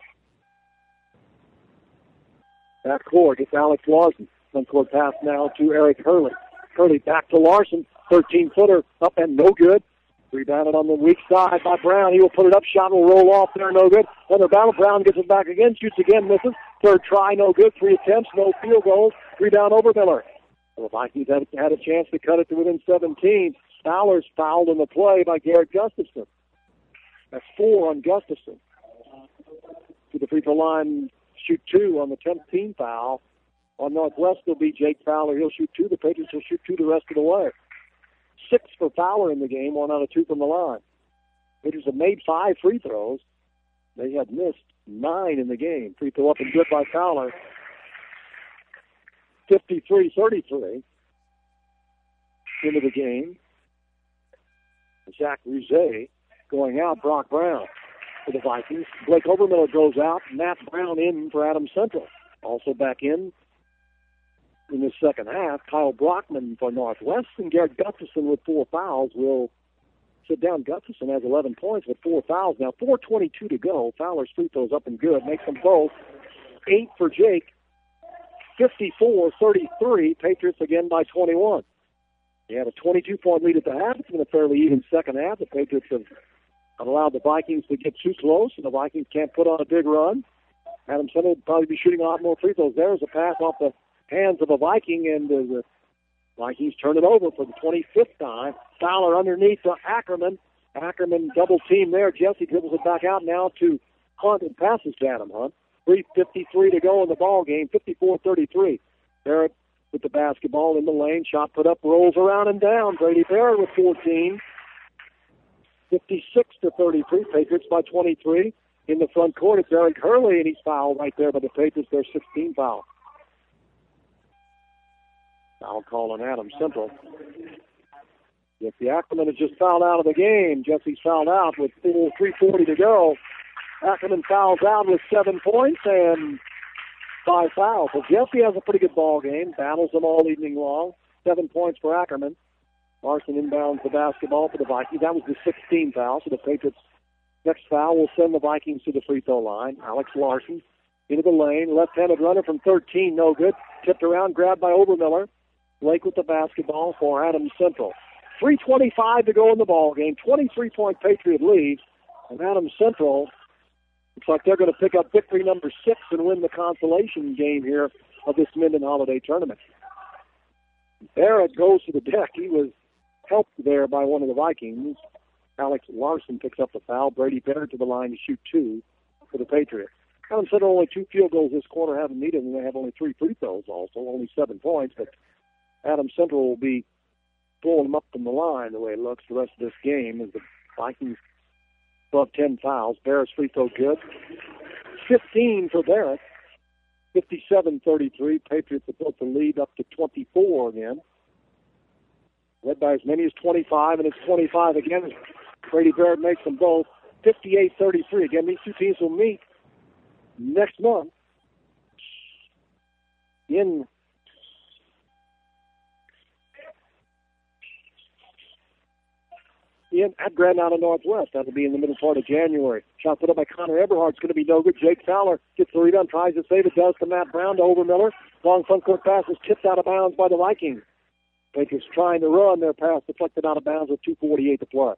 Back court, it's Alex Larson. Front court pass now to Eric Hurley. Hurley back to Larson. 13-footer up and no good. Rebounded on the weak side by Brown. He will put it up. Shot will roll off there. No good. Another battle. Brown gets it back again. Shoots again. Misses. Third try. No good. 3 attempts. No field goals. Rebound Overmiller. The Vikings had a chance to cut it to within 17. Fowler's fouled in the play by Garrett Gustafson. That's 4 on Gustafson. To the free throw line, shoot 2 on the 10th team foul. On Northwest will be Jake Fowler. He'll shoot 2. The Patriots will shoot 2 the rest of the way. 6 for Fowler in the game, 1 out of 2 from the line. Patriots have made 5 free throws. They have missed 9 in the game. Free throw up and good by Fowler. 53-33 into the game. Zach Rouget going out. Brock Brown for the Vikings. Blake Overmiller goes out. Matt Brown in for Adams Central. Also back in the second half, Kyle Brockman for Northwest, and Garrett Gustafson with 4 fouls will sit down. Gustafson has 11 points with 4 fouls. Now 4:22 to go. Fowler's free throws up and good. Makes them both. 8 for Jake. 54-33. Patriots again by 21. They had a 22-point lead at the half. It's been a fairly even second half. The Patriots have allowed the Vikings to get too close, and the Vikings can't put on a big run. Adams Central will probably be shooting a lot more free throws. There's a pass off the hands of a Viking, and the Vikings turn it over for the 25th time. Fowler underneath to Ackerman. Ackerman double team there. Jesse dribbles it back out now to Hunt and passes to Adam Hunt. 3:53 to go in the ball game. 54-33. Barrett with the basketball in the lane. Shot put up, rolls around and down. Brady Barrett with 14. 56-33. Patriots by 23. In the front court, it's Eric Hurley, and he's fouled right there by the Patriots. Their 16 foul. Foul call on Adams Central. Jesse Ackerman has just fouled out of the game. Jesse's fouled out with 3:40 to go. Ackerman fouls out with 7 points and 5 fouls. So Jesse has a pretty good ball game. Battles them all evening long. 7 points for Ackerman. Larson inbounds the basketball for the Vikings. That was the 16th foul. So the Patriots' next foul will send the Vikings to the free throw line. Alex Larson into the lane. Left-handed runner from 13. No good. Tipped around, grabbed by Obermiller. Blake with the basketball for Adams Central. 3:25 to go in the ball game. 23-point Patriot lead. And Adams Central looks like they're going to pick up victory number 6 and win the consolation game here of this Minden Holiday Tournament. Barrett goes to the deck. He was helped there by one of the Vikings. Alex Larson picks up the foul. Brady Barrett to the line to shoot 2 for the Patriots. Adams Central only 2 field goals this quarter, haven't needed, and they have only 3 free throws also, only 7 points. But Adams Central will be pulling them up from the line the way it looks the rest of this game as the Vikings above 10 fouls. Barrett's free throw good. 15 for Barrett. 57-33. Patriots have built the lead up to 24 again. Led by as many as 25, and it's 25 again. Brady Barrett makes them both. 58-33. Again, these two teams will meet next month at Grand Island Northwest. That'll be in the middle part of January. Shot put up by Connor Eberhard. It's going to be no good. Jake Fowler gets the rebound, tries to save it, does to Matt Brown to Obermiller. Long front court pass is tipped out of bounds by the Vikings. Patriots trying to run their pass, deflected out of bounds with 2:48 to play.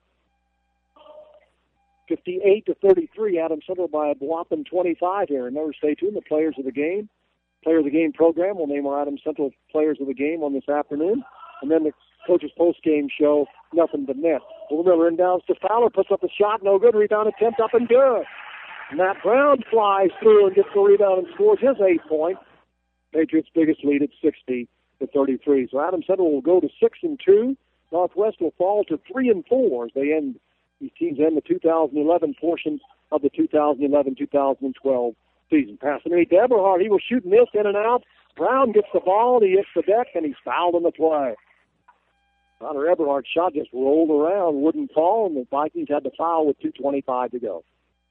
58-33, Adams Central by a whopping 25 here. Remember, stay tuned. The Player of the Game program will name our Adams Central Players of the Game on this afternoon. And then the coach's post-game show, nothing but net. Obermiller inbounds to Fowler, puts up a shot, no good. Rebound attempt up and good. Matt Brown flies through and gets the rebound and scores his 8 points. Patriots' biggest lead at 60-33. So Adams Central will go to 6-2. Northwest will fall to 3-4 as these teams end the 2011 portion of the 2011-2012 season. Passing to Eberhard. He was shooting this in and out. Brown gets the ball. He hits the deck, and he's fouled in the play. Connor Eberhard's shot just rolled around, wouldn't fall, and the Vikings had the foul with 2:25 to go.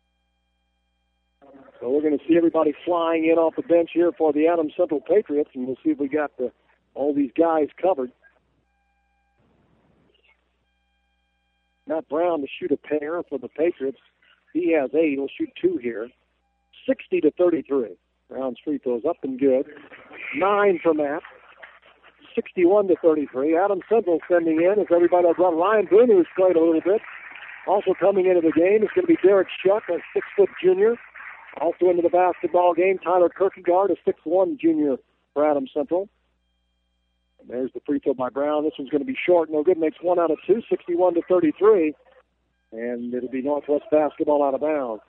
So we're going to see everybody flying in off the bench here for the Adams Central Patriots, and we'll see if we got all these guys covered. Matt Brown to shoot a pair for the Patriots. He has 8. He'll shoot 2 here. 60-33. Brown's free throws up and good. 9 for Matt. 61-33. Adams Central sending in as everybody has run. Ryan Boone, who's played a little bit. Also coming into the game is going to be Derek Shuck, a 6-foot junior. Also into the basketball game, Tyler Kierkegaard, a 6'1 junior for Adams Central. And there's the free throw by Brown. This one's going to be short, no good. Makes 1 out of 2, 61-33. And it'll be Northwest basketball out of bounds.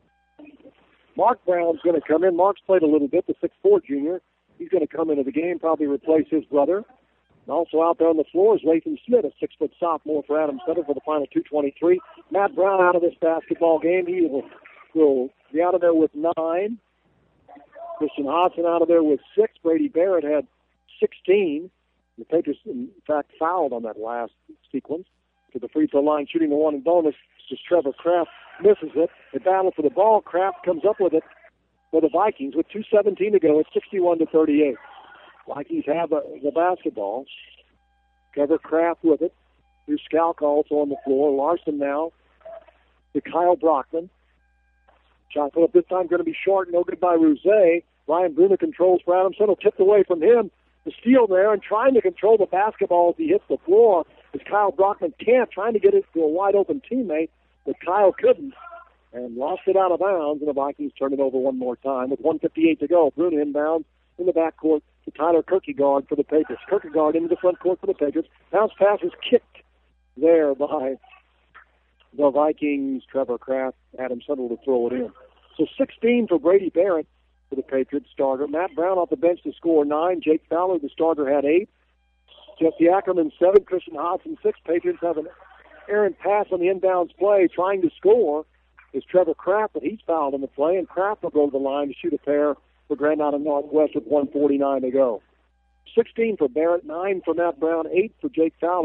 Mark Brown's going to come in. Mark's played a little bit, the 6'4 junior. He's going to come into the game, probably replace his brother. And also out there on the floor is Lathan Smith, a 6-foot sophomore for Adams Central for the final 2:23. Matt Brown out of this basketball game. He will be out of there with 9. Christian Hodson out of there with 6. Brady Barrett had 16. The Patriots, in fact, fouled on that last sequence. To the free throw line, shooting the one and bonus. Just Trevor Kraft misses it. They battle for the ball. Kraft comes up with it for the Vikings with 2:17 to go. It's 61-38. Vikings have the basketball. Trevor Kraft with it. Here's Skalka also on the floor. Larson now to Kyle Brockman. Shot put up this time going to be short. No good by Rouzet. Ryan Bruner controls for Adams Central. Tipped away from him. The steal there and trying to control the basketball as he hits the floor. As Kyle Brockman can't, trying to get it to a wide open teammate, but Kyle couldn't and lost it out of bounds, and the Vikings turn it over one more time with 1:58 to go. Bruner inbounds in the backcourt to Tyler Kierkegaard for the Patriots. Kierkegaard into the front court for the Patriots. Bounce pass is kicked there by the Vikings. Trevor Kraft, Adams Central to throw it in. So 16 for Brady Barrett for the Patriots starter. Matt Brown off the bench to score 9. Jake Fowler, the starter, had 8. Jesse Ackerman, 7. Christian Hodson, 6. Patriots have an errant pass on the inbounds play. Trying to score is Trevor Kraft, but he's fouled in the play, and Kraft will go to the line to shoot a pair for Grand Island Northwest with 1:49 to go. 16 for Barrett, 9 for Matt Brown, 8 for Jake Fowler.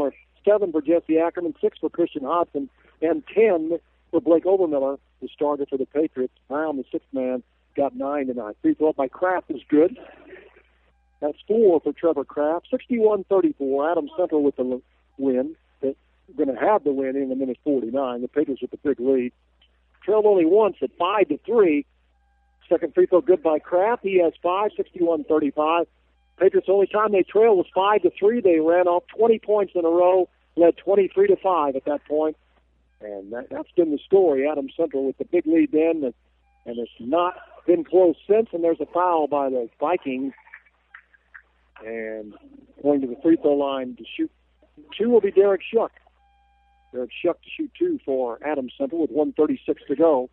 7 for Jesse Ackerman, 6 for Christian Hodson, and 10 for Blake Overmiller, the starter for the Patriots. Brown, the sixth man, got 9 tonight. Free throw by Kraft is good. That's 4 for Trevor Kraft. 61-34. Adams Central with the win. They're going to have the win in the minute 49. The Patriots with the big lead. Trailed only once at 5-3. Second free throw good by Kraft. He has 5, 61-35. Patriots' only time they trailed was 5-3. They ran off 20 points in a row, led 23-5 at that point. And that's been the story. Adams Central with the big lead then, and it's not been close since. And there's a foul by the Vikings. And going to the free throw line to shoot 2 will be Derek Shuck. Derek Shuck to shoot 2 for Adams Central with 1:36 to go.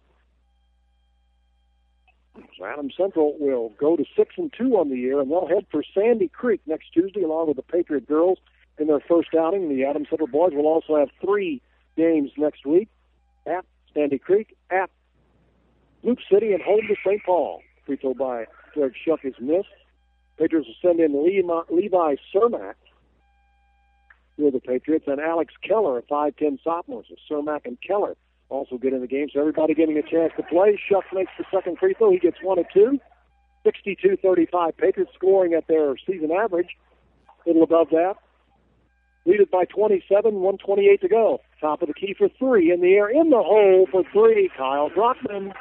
So Adams Central will go to 6-2 on the year, and they'll head for Sandy Creek next Tuesday along with the Patriot girls in their first outing. The Adams Central boys will also have 3 games next week at Sandy Creek, at Loop City, and home to St. Paul. Free throw by Derek Shuck is missed. Patriots will send in Levi Cermak for the Patriots, and Alex Keller, a 5'10 sophomore. So Cermak and Keller also get in the game, so everybody getting a chance to play. Shuck makes the second free throw. He gets 1 of 2. 62-35. Patriots scoring at their season average. A little above that. Lead it by 27, 1:28 to go. Top of the key for 3. In the air, in the hole for 3. Kyle Brockman.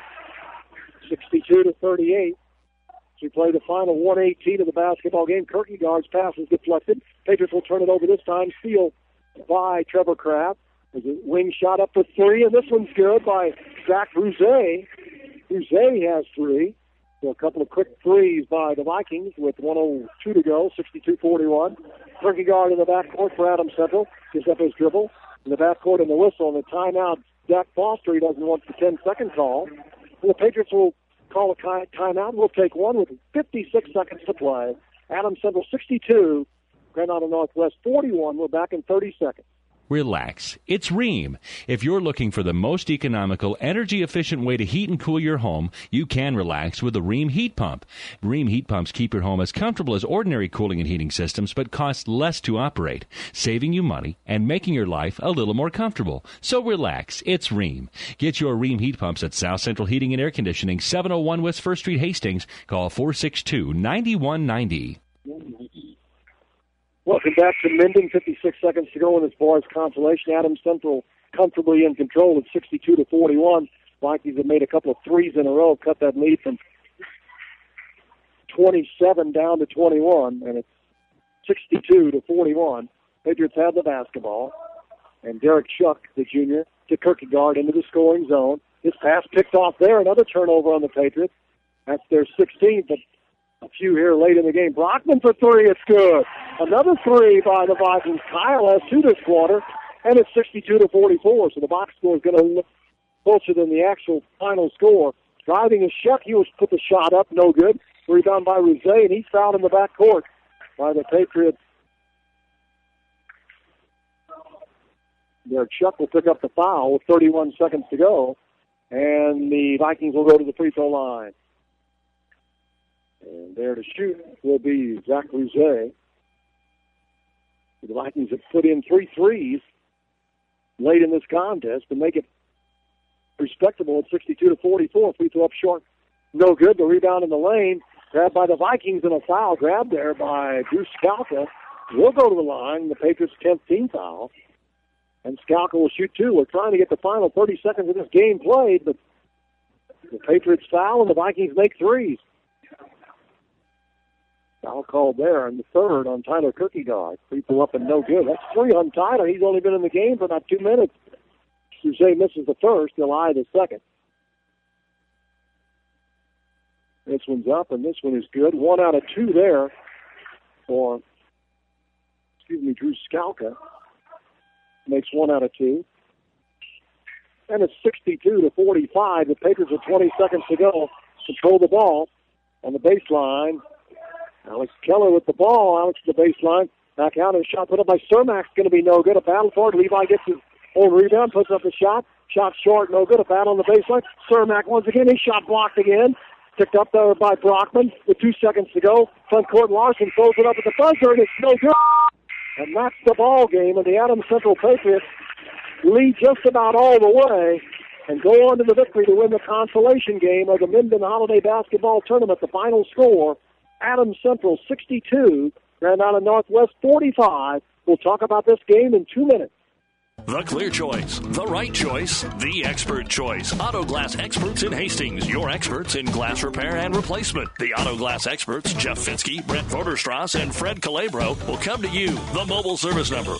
62-38. We play the final 1:18 of the basketball game. Kierkegaard's pass is deflected. Patriots will turn it over this time. Steal by Trevor Kraft. There's a wing shot up for 3, and this one's good by Zach Rouzet. Rouzet has 3. So a couple of quick threes by the Vikings with 1:02 to go, 62-41. Kierkegaard in the backcourt for Adams Central. Gives up his dribble. In the backcourt and the whistle and the timeout. Zach Foster, he doesn't want the 10-second call. And the Patriots will call a timeout. We'll take one with 56 seconds to play. Adams Central 62, Grand Island Northwest 41. We're back in 30 seconds. Relax. It's Rheem. If you're looking for the most economical, energy-efficient way to heat and cool your home, you can relax with the Rheem heat pump. Rheem heat pumps keep your home as comfortable as ordinary cooling and heating systems, but cost less to operate, saving you money and making your life a little more comfortable. So relax. It's Rheem. Get your Rheem heat pumps at South Central Heating and Air Conditioning, 701 West 1st Street, Hastings. Call 462-9190. Welcome back to Minden. 56 seconds to go in this boys' consolation. Adams Central comfortably in control at 62-41. Vikings have made a couple of threes in a row, cut that lead from 27 down to 21, and it's 62-41. Patriots have the basketball, and Derek Shuck, the junior, to Kierkegaard into the scoring zone. His pass picked off there. Another turnover on the Patriots. That's their 16th, but a few here late in the game. Brockman for 3, it's good. Another 3 by the Vikings. Kyle has 2 this quarter, and it's 62-44. So the box score is going to look closer than the actual final score. Driving is Shuck. He was put the shot up, no good. Rebound by Rouzet, and he's fouled in the backcourt by the Patriots. Derek Shuck will pick up the foul with 31 seconds to go, and the Vikings will go to the free throw line. And there to shoot will be Zach Rouzet. The Vikings have put in 3 threes late in this contest to make it respectable at 62-44. Free throw up short, no good. The rebound in the lane, grabbed by the Vikings, and a foul grabbed there by Drew Skalka. Will go to the line, the Patriots' 10th team foul. And Skalka will shoot 2. We're trying to get the final 30 seconds of this game played, but the Patriots foul and the Vikings make threes. Foul called there, and the third on Tyler Kierkegaard. Free throw up and no good. That's 3 on Tyler. He's only been in the game for about 2 minutes. Rouzet misses the first. He'll eye the second. This one's up, and this one is good. 1 out of 2 there for, Drew Skalka. Makes 1 out of 2. And it's 62-45. The Patriots with 20 seconds to go control the ball on the baseline. Alex Keller with the ball. Alex to the baseline. Back out, and a shot put up by Cermak's going to be no good. A battle for it. Levi gets his own rebound, puts up a shot. Shot short, no good. A battle on the baseline. Cermak once again. His shot blocked again. Picked up there by Brockman with 2 seconds to go. Front court, Larson throws it up at the buzzer, and it's no good. And that's the ball game, and the Adams Central Patriots lead just about all the way and go on to the victory to win the consolation game of the Minden Holiday Basketball Tournament. The final score, Adams Central 62, Grand Island Northwest 45. We'll talk about this game in 2 minutes. The clear choice, the right choice, the expert choice. Auto Glass Experts in Hastings, your experts in glass repair and replacement. The Auto Glass Experts, Jeff Fitzke, Brent Voderstrass, and Fred Calabro will come to you. The mobile service number,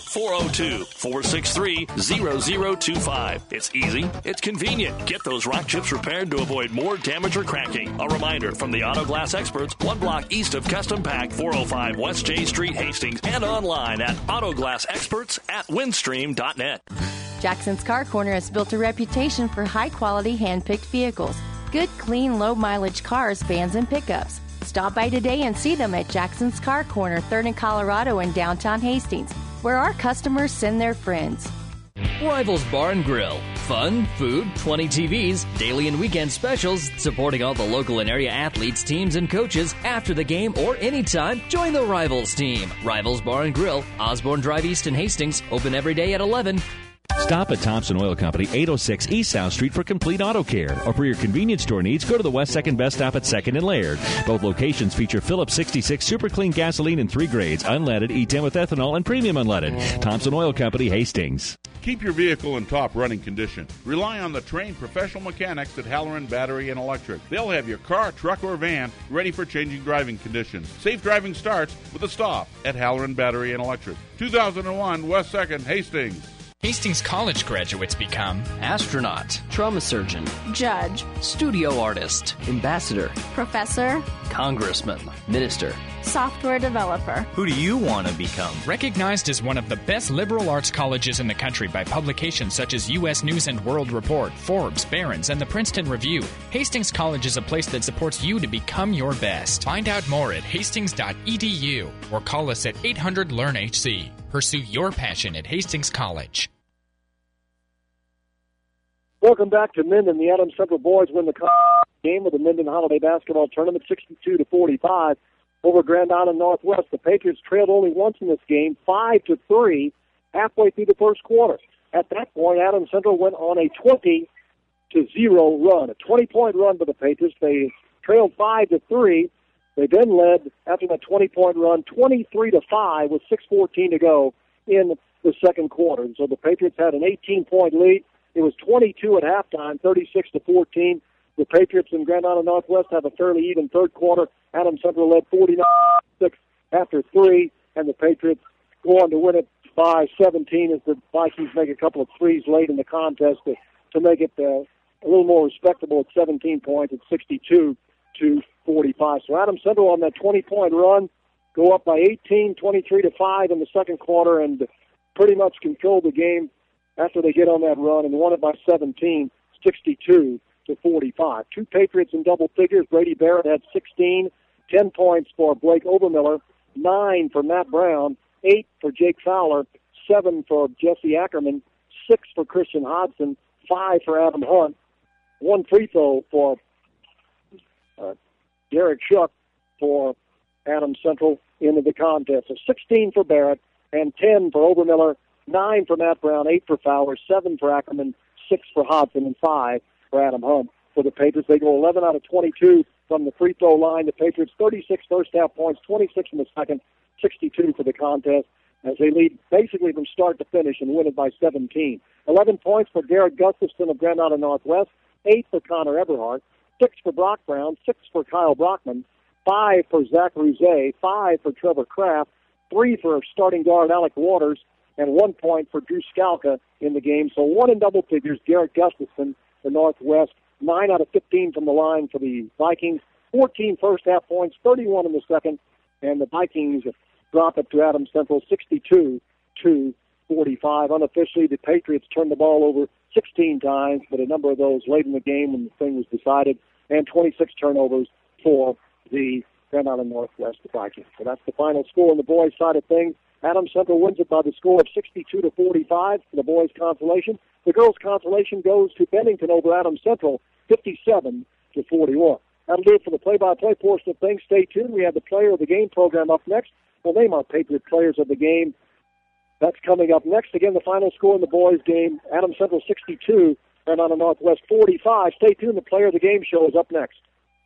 402-463-0025. It's easy, it's convenient. Get those rock chips repaired to avoid more damage or cracking. A reminder from the Auto Glass Experts, 1 block east of Custom Pack, 405 West J Street, Hastings, and online at autoglassexperts@windstream.net. Jackson's Car Corner has built a reputation for high-quality hand-picked vehicles. Good, clean, low-mileage cars, vans, and pickups. Stop by today and see them at Jackson's Car Corner, 3rd and Colorado in downtown Hastings, where our customers send their friends. Rivals Bar and Grill. Fun, food, 20 TVs, daily and weekend specials, supporting all the local and area athletes, teams, and coaches. After the game or anytime, join the Rivals team. Rivals Bar and Grill, Osborne Drive East in Hastings, open every day at 11. Stop at Thompson Oil Company, 806 East South Street for complete auto care. Or for your convenience store needs, go to the West 2nd Best Stop at 2nd and Laird. Both locations feature Phillips 66 Super Clean gasoline in 3 grades, unleaded, E10 with ethanol, and premium unleaded. Thompson Oil Company, Hastings. Keep your vehicle in top running condition. Rely on the trained professional mechanics at Halloran Battery and Electric. They'll have your car, truck, or van ready for changing driving conditions. Safe driving starts with a stop at Halloran Battery and Electric. 2001 West 2nd, Hastings. Hastings College graduates become astronaut, trauma surgeon, judge, studio artist, ambassador, professor, congressman, minister, software developer. Who do you want to become? Recognized as one of the best liberal arts colleges in the country by publications such as U.S. News and World Report, Forbes, Barron's, and the Princeton Review, Hastings College is a place that supports you to become your best. Find out more at hastings.edu or call us at 800-LEARN-HC. Pursue your passion at Hastings College. Welcome back to Minden. The Adams Central boys win the game of the Minden Holiday Basketball Tournament 62-45 over Grand Island Northwest. The Patriots trailed only once in this game, 5-3, halfway through the first quarter. At that point, Adams Central went on a 20-0 run, a 20-point run for the Patriots. They trailed 5-3. They then led, after that 20-point run, 23-5 with 6:14 to go in the second quarter. And so the Patriots had an 18-point lead. It was 22 at halftime, 36-14. The Patriots and Grand Island Northwest have a fairly even third quarter. Adams Central led 49-6 after 3, and the Patriots go on to win it by 17 as the Vikings make a couple of threes late in the contest to make it a little more respectable at 17 points at 62-45. So Adams Central on that 20-point run go up by 18, 23-5 in the second quarter, and pretty much control the game after they get on that run and won it by 17, 62-45. 2 Patriots in double figures. Brady Barrett had 16, 10 points for Blake Obermiller, 9 for Matt Brown, 8 for Jake Fowler, 7 for Jesse Ackerman, 6 for Christian Hodson, 5 for Adam Hunt, 1 free throw for Derek Shuck for Adams Central into the contest. So 16 for Barrett and 10 for Obermiller, 9 for Matt Brown, 8 for Fowler, 7 for Ackerman, 6 for Hodson, and 5 for Adam Hunt. For the Patriots, they go 11 out of 22 from the free throw line. The Patriots 36 first half points, 26 in the second, 62 for the contest, as they lead basically from start to finish and win it by 17. 11 points for Garrett Gustafson of Grand Island Northwest, 8 for Connor Eberhardt, 6 for Brock Brown, 6 for Kyle Brockman, 5 for Zach Rouzet, 5 for Trevor Kraft, 3 for starting guard Alec Waters, and 1 point for Drew Skalka in the game. So 1 in double figures, Garrett Gustafson, the Northwest, 9 out of 15 from the line for the Vikings, 14 first half points, 31 in the second, and the Vikings drop it to Adams Central 62-45. Unofficially, the Patriots turned the ball over 16 times, but a number of those late in the game when the thing was decided, and 26 turnovers for the Grand Island Northwest Vikings. So that's the final score on the boys' side of things. Adams Central wins it by the score of 62-45 for the boys' consolation. The girls' consolation goes to Bennington over Adams Central, 57-41. That'll do it for the play-by-play portion of things. Stay tuned. We have the Player of the Game program up next. We'll name our Patriot Players of the Game That's coming up next. Again, the final score in the boys' game, Adams Central 62, and on the Northwest 45. Stay tuned. The Player of the Game show is up next.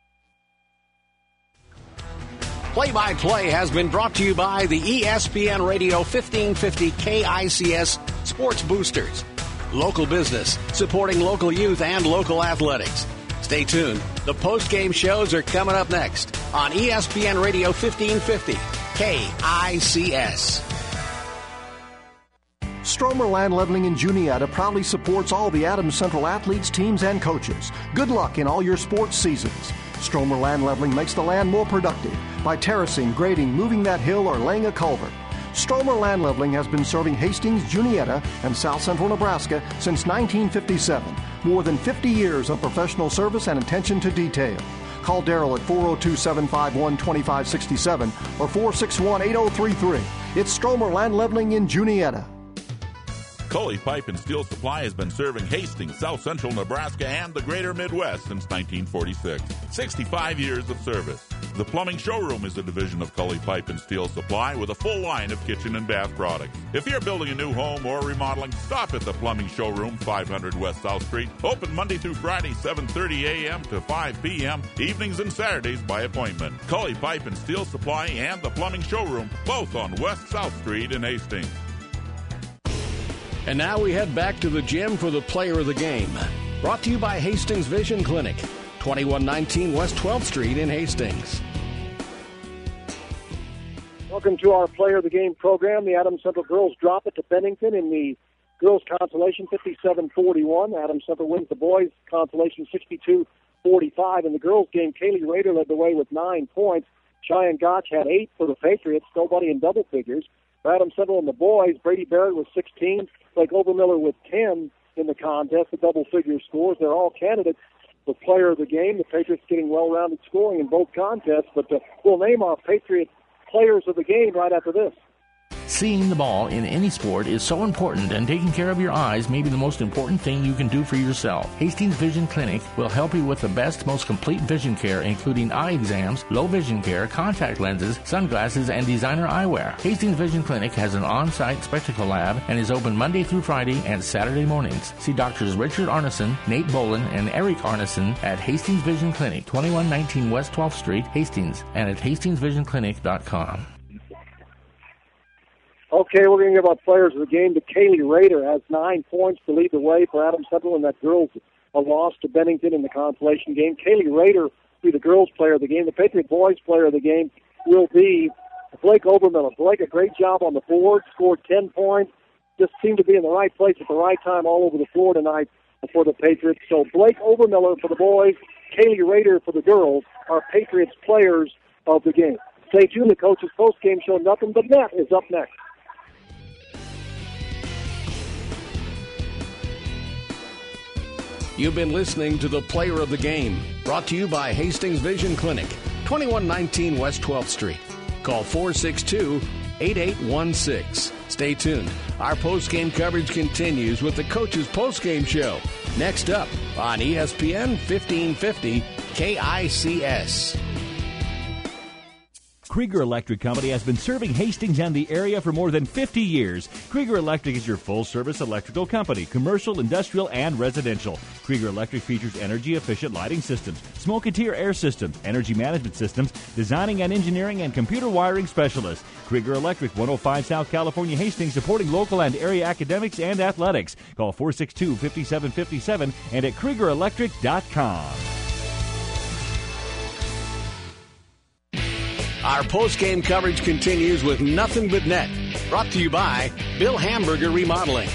Play-by-play has been brought to you by the ESPN Radio 1550 KICS Sports Boosters. Local business, supporting local youth and local athletics. Stay tuned. The post-game shows are coming up next on ESPN Radio 1550 KICS. Stromer Land Leveling in Juniata proudly supports all the Adams Central athletes, teams, and coaches. Good luck in all your sports seasons. Stromer Land Leveling makes the land more productive by terracing, grading, moving that hill, or laying a culvert. Stromer Land Leveling has been serving Hastings, Juniata, and South Central Nebraska since 1957. More than 50 years of professional service and attention to detail. Call Darrell at 402-751-2567 or 461-8033. It's Stromer Land Leveling in Juniata. Cully Pipe and Steel Supply has been serving Hastings, South Central Nebraska, and the greater Midwest since 1946. 65 years of service. The Plumbing Showroom is a division of Cully Pipe and Steel Supply with a full line of kitchen and bath products. If you're building a new home or remodeling, stop at the Plumbing Showroom, 500 West South Street. Open Monday through Friday, 7:30 a.m. to 5 p.m., evenings and Saturdays by appointment. Cully Pipe and Steel Supply and the Plumbing Showroom, both on West South Street in Hastings. And now we head back to the gym for the Player of the Game. Brought to you by Hastings Vision Clinic, 2119 West 12th Street in Hastings. Welcome to our Player of the Game program. The Adams Central girls drop it to Bennington in the girls' consolation, 57-41. Adams Central wins the boys' consolation, 62-45. In the girls' game, Kaylee Rader led the way with 9 points. Cheyenne Gotch had 8 for the Patriots, nobody in double figures. For Adams Central and the boys, Brady Barrett with 16, Blake Obermiller with 10 in the contest, the double-figure scores. They're all candidates for Player of the Game. The Patriots getting well-rounded scoring in both contests, but we'll name our Patriot Players of the Game right after this. Seeing the ball in any sport is so important, and taking care of your eyes may be the most important thing you can do for yourself. Hastings Vision Clinic will help you with the best, most complete vision care, including eye exams, low vision care, contact lenses, sunglasses, and designer eyewear. Hastings Vision Clinic has an on-site spectacle lab and is open Monday through Friday and Saturday mornings. See Doctors Richard Arneson, Nate Bolin, and Eric Arneson at Hastings Vision Clinic, 2119 West 12th Street, Hastings, and at HastingsVisionClinic.com. Okay, we're going to give our players of the game to Kaylee Rader. Has 9 points to lead the way for Adams Central, and that girls a loss to Bennington in the consolation game. Kaylee Rader will be the girls' player of the game. The Patriot boys' player of the game will be Blake Obermiller. Blake, a great job on the board, scored 10 points, just seemed to be in the right place at the right time all over the floor tonight for the Patriots. So Blake Obermiller for the boys, Kaylee Rader for the girls, are Patriots players of the game. Stay tuned. The coach's post-game show, Nothing But Net, is up next. You've been listening to the Player of the Game, brought to you by Hastings Vision Clinic, 2119 West 12th Street. Call 462-8816. Stay tuned. Our post-game coverage continues with the coach's post-game show. Next up on ESPN 1550 KICS. Krieger Electric Company has been serving Hastings and the area for more than 50 years. Krieger Electric is your full-service electrical company, commercial, industrial, and residential. Krieger Electric features energy-efficient lighting systems, smoke-and-tear air systems, energy management systems, designing and engineering, and computer wiring specialists. Krieger Electric, 105 South California, Hastings, supporting local and area academics and athletics. Call 462-5757 and at KriegerElectric.com. Our post-game coverage continues with Nothing But Net, brought to you by Bill Hamburger Remodeling.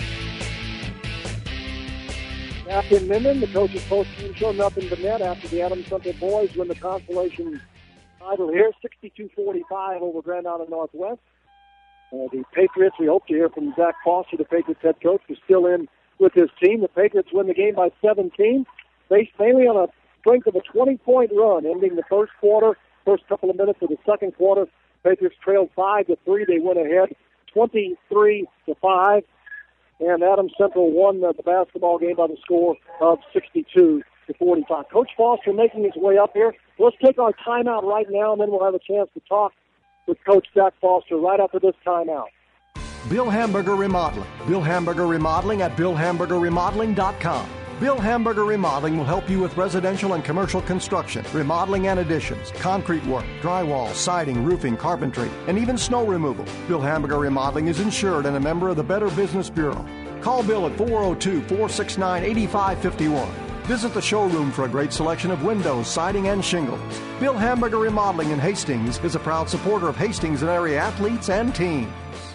Back in Minden, the coach's post-game show, Nothing But Net, after the Adams Central boys win the consolation title here, 62-45 over Grand Island Northwest. The Patriots, we hope to hear from Zach Foster, the Patriots head coach, who's still in with his team. The Patriots win the game by 17, based mainly on a strength of a 20-point run, ending the first quarter. First couple of minutes of the second quarter, Patriots trailed 5-3. They went ahead 23-5, and Adams Central won the basketball game by the score of 62-45. Coach Foster making his way up here. Let's take our timeout right now, and then we'll have a chance to talk with Coach Zach Foster right after this timeout. Bill Hamburger Remodeling. Bill Hamburger Remodeling at BillHamburgerRemodeling.com. Bill Hamburger Remodeling will help you with residential and commercial construction, remodeling and additions, concrete work, drywall, siding, roofing, carpentry, and even snow removal. Bill Hamburger Remodeling is insured and a member of the Better Business Bureau. Call Bill at 402-469-8551. Visit the showroom for a great selection of windows, siding, and shingles. Bill Hamburger Remodeling in Hastings is a proud supporter of Hastings and area athletes and teams.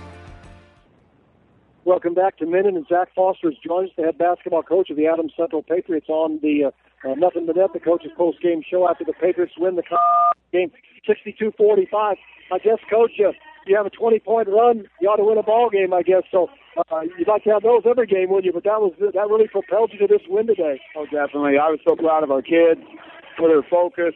Welcome back to Minden, and Zach Foster has joined us, the head basketball coach of the Adams Central Patriots, on the Nothing But Net, the coach's post-game show after the Patriots win the game 62-45. I guess, Coach, you have a 20-point run, you ought to win a ball game, I guess. So you'd like to have those every game, wouldn't you? But that really propelled you to this win today. Oh, definitely. I was so proud of our kids for their focus,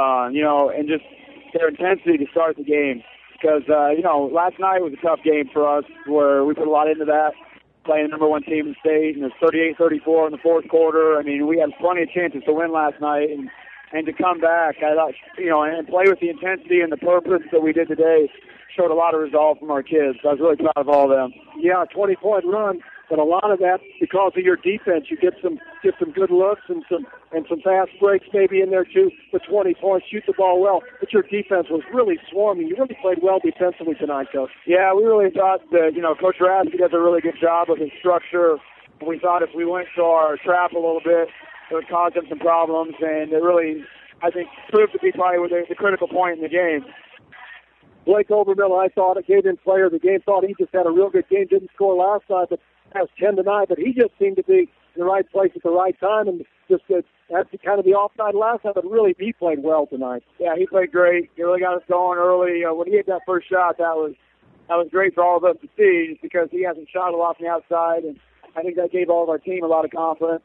and just their intensity to start the game. Because, last night was a tough game for us where we put a lot into that, playing the number one team in the state, and it was 38-34 in the fourth quarter. I mean, we had plenty of chances to win last night, and to come back, I thought, and play with the intensity and the purpose that we did today showed a lot of resolve from our kids. I was really proud of all of them. Yeah, a 20-point run, but a lot of that because of your defense. You get some good looks and some fast breaks maybe in there too. The 20 points, shoot the ball well, but your defense was really swarming. You really played well defensively tonight, Coach. Yeah, we really thought that Coach Rasky does a really good job with his structure. We thought if we went to our trap a little bit, it would cause them some problems, and it really, I think, proved to be probably the critical point in the game. Blake Overmill, I thought, a game-in player of the game, thought he just had a real good game. Didn't score last night, but has 10 tonight. But he just seemed to be in the right place at the right time, and just had kind of the offside last time, but really he played well tonight. Yeah, he played great. He really got us going early. When he hit that first shot, that was great for all of us to see, just because he hasn't shot a lot from the outside, and I think that gave all of our team a lot of confidence.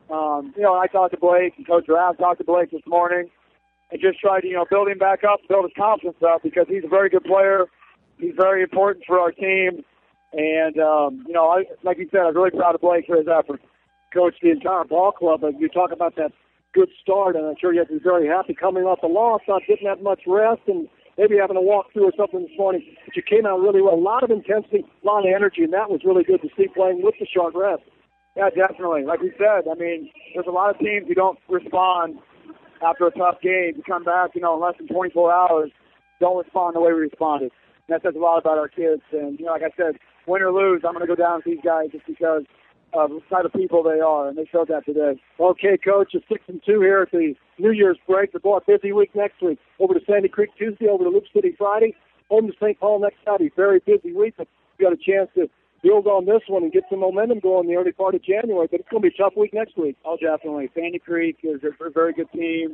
I talked to Blake, and Coach Rav talked to Blake this morning, and just tried to, build him back up, build his confidence up, because he's a very good player. He's very important for our team. And, like you said, I'm really proud of Blake for his efforts. Coach, the entire ball club, you talk about that good start, and I'm sure you have to be very happy coming off the loss, not getting that much rest, and maybe having a walk-through or something this morning. But you came out really well. A lot of intensity, a lot of energy, and that was really good to see playing with the short rest. Yeah, definitely. Like we said, I mean, there's a lot of teams who don't respond after a tough game. To come back, in less than 24 hours, don't respond the way we responded. And that says a lot about our kids. And, like I said, win or lose, I'm going to go down with these guys just because of the type of people they are, and they showed that today. Okay, Coach, it's 6-2 here at the New Year's break. We're going a busy week next week. Over to Sandy Creek Tuesday, over to Loop City Friday, home to St. Paul next Saturday. Very busy week, but we got a chance to build on this one and get some momentum going in the early part of January. But it's going to be a tough week next week. Oh, definitely. Sandy Creek is a very good team.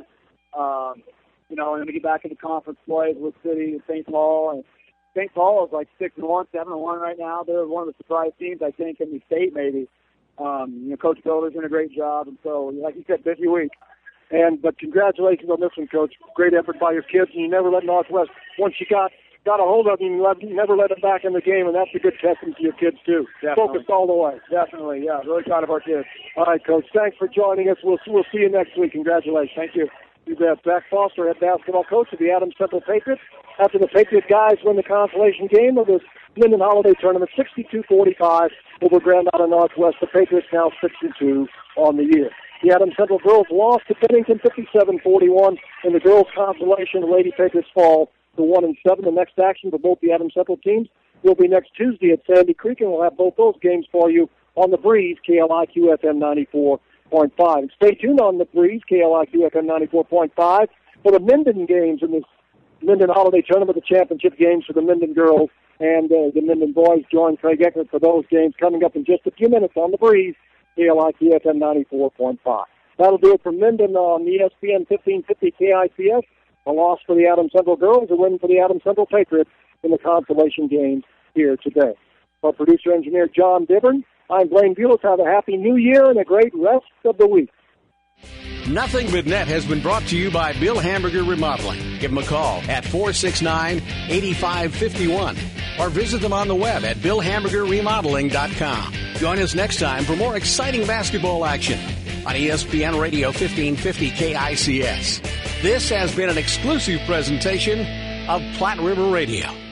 And we get back into conference play with City and St. Paul. And St. Paul is like 6-1, 7-1 right now. They're one of the surprise teams, I think, in the state maybe. Coach Builder's doing a great job. And so, like you said, busy week. But congratulations on this one, Coach. Great effort by your kids, and you never let Northwest, once you got a hold of them, you never let them back in the game, and that's a good testament to your kids, too. Definitely. Focused all the way. Definitely, yeah. Really proud of our kids. All right, Coach. Thanks for joining us. We'll see you next week. Congratulations. Thank you. You bet. Zach Foster, head basketball coach of the Adams Central Patriots. After the Patriot guys win the consolation game of this Minden Holiday Tournament, 62-45 over Grand Island Northwest. The Patriots now 6-2 on the year. The Adams Central girls lost to Bennington 57-41 in the girls' consolation. The Lady Patriots fall to 1-7. The next action for both the Adams Central teams will be next Tuesday at Sandy Creek, and we'll have both those games for you on the Breeze, KLIQ FM 94.5. And stay tuned on the Breeze, KLIQ FM 94.5, for the Minden games in this Minden Holiday Tournament, the championship games for the Minden girls and the Minden boys. Join Craig Eckert for those games coming up in just a few minutes on the Breeze, KLIQ FM 94.5. That'll do it for Minden on ESPN 1550 KICS. A loss for the Adams Central girls, a win for the Adams Central Patriots in the consolation games here today. Our producer-engineer, John Dibburn, I'm Blaine Bulis. Have a happy New Year and a great rest of the week. Nothing But Net has been brought to you by Bill Hamburger Remodeling. Give them a call at 469-8551 or visit them on the web at BillHamburgerRemodeling.com. Join us next time for more exciting basketball action on ESPN Radio 1550 KICS. This has been an exclusive presentation of Platte River Radio.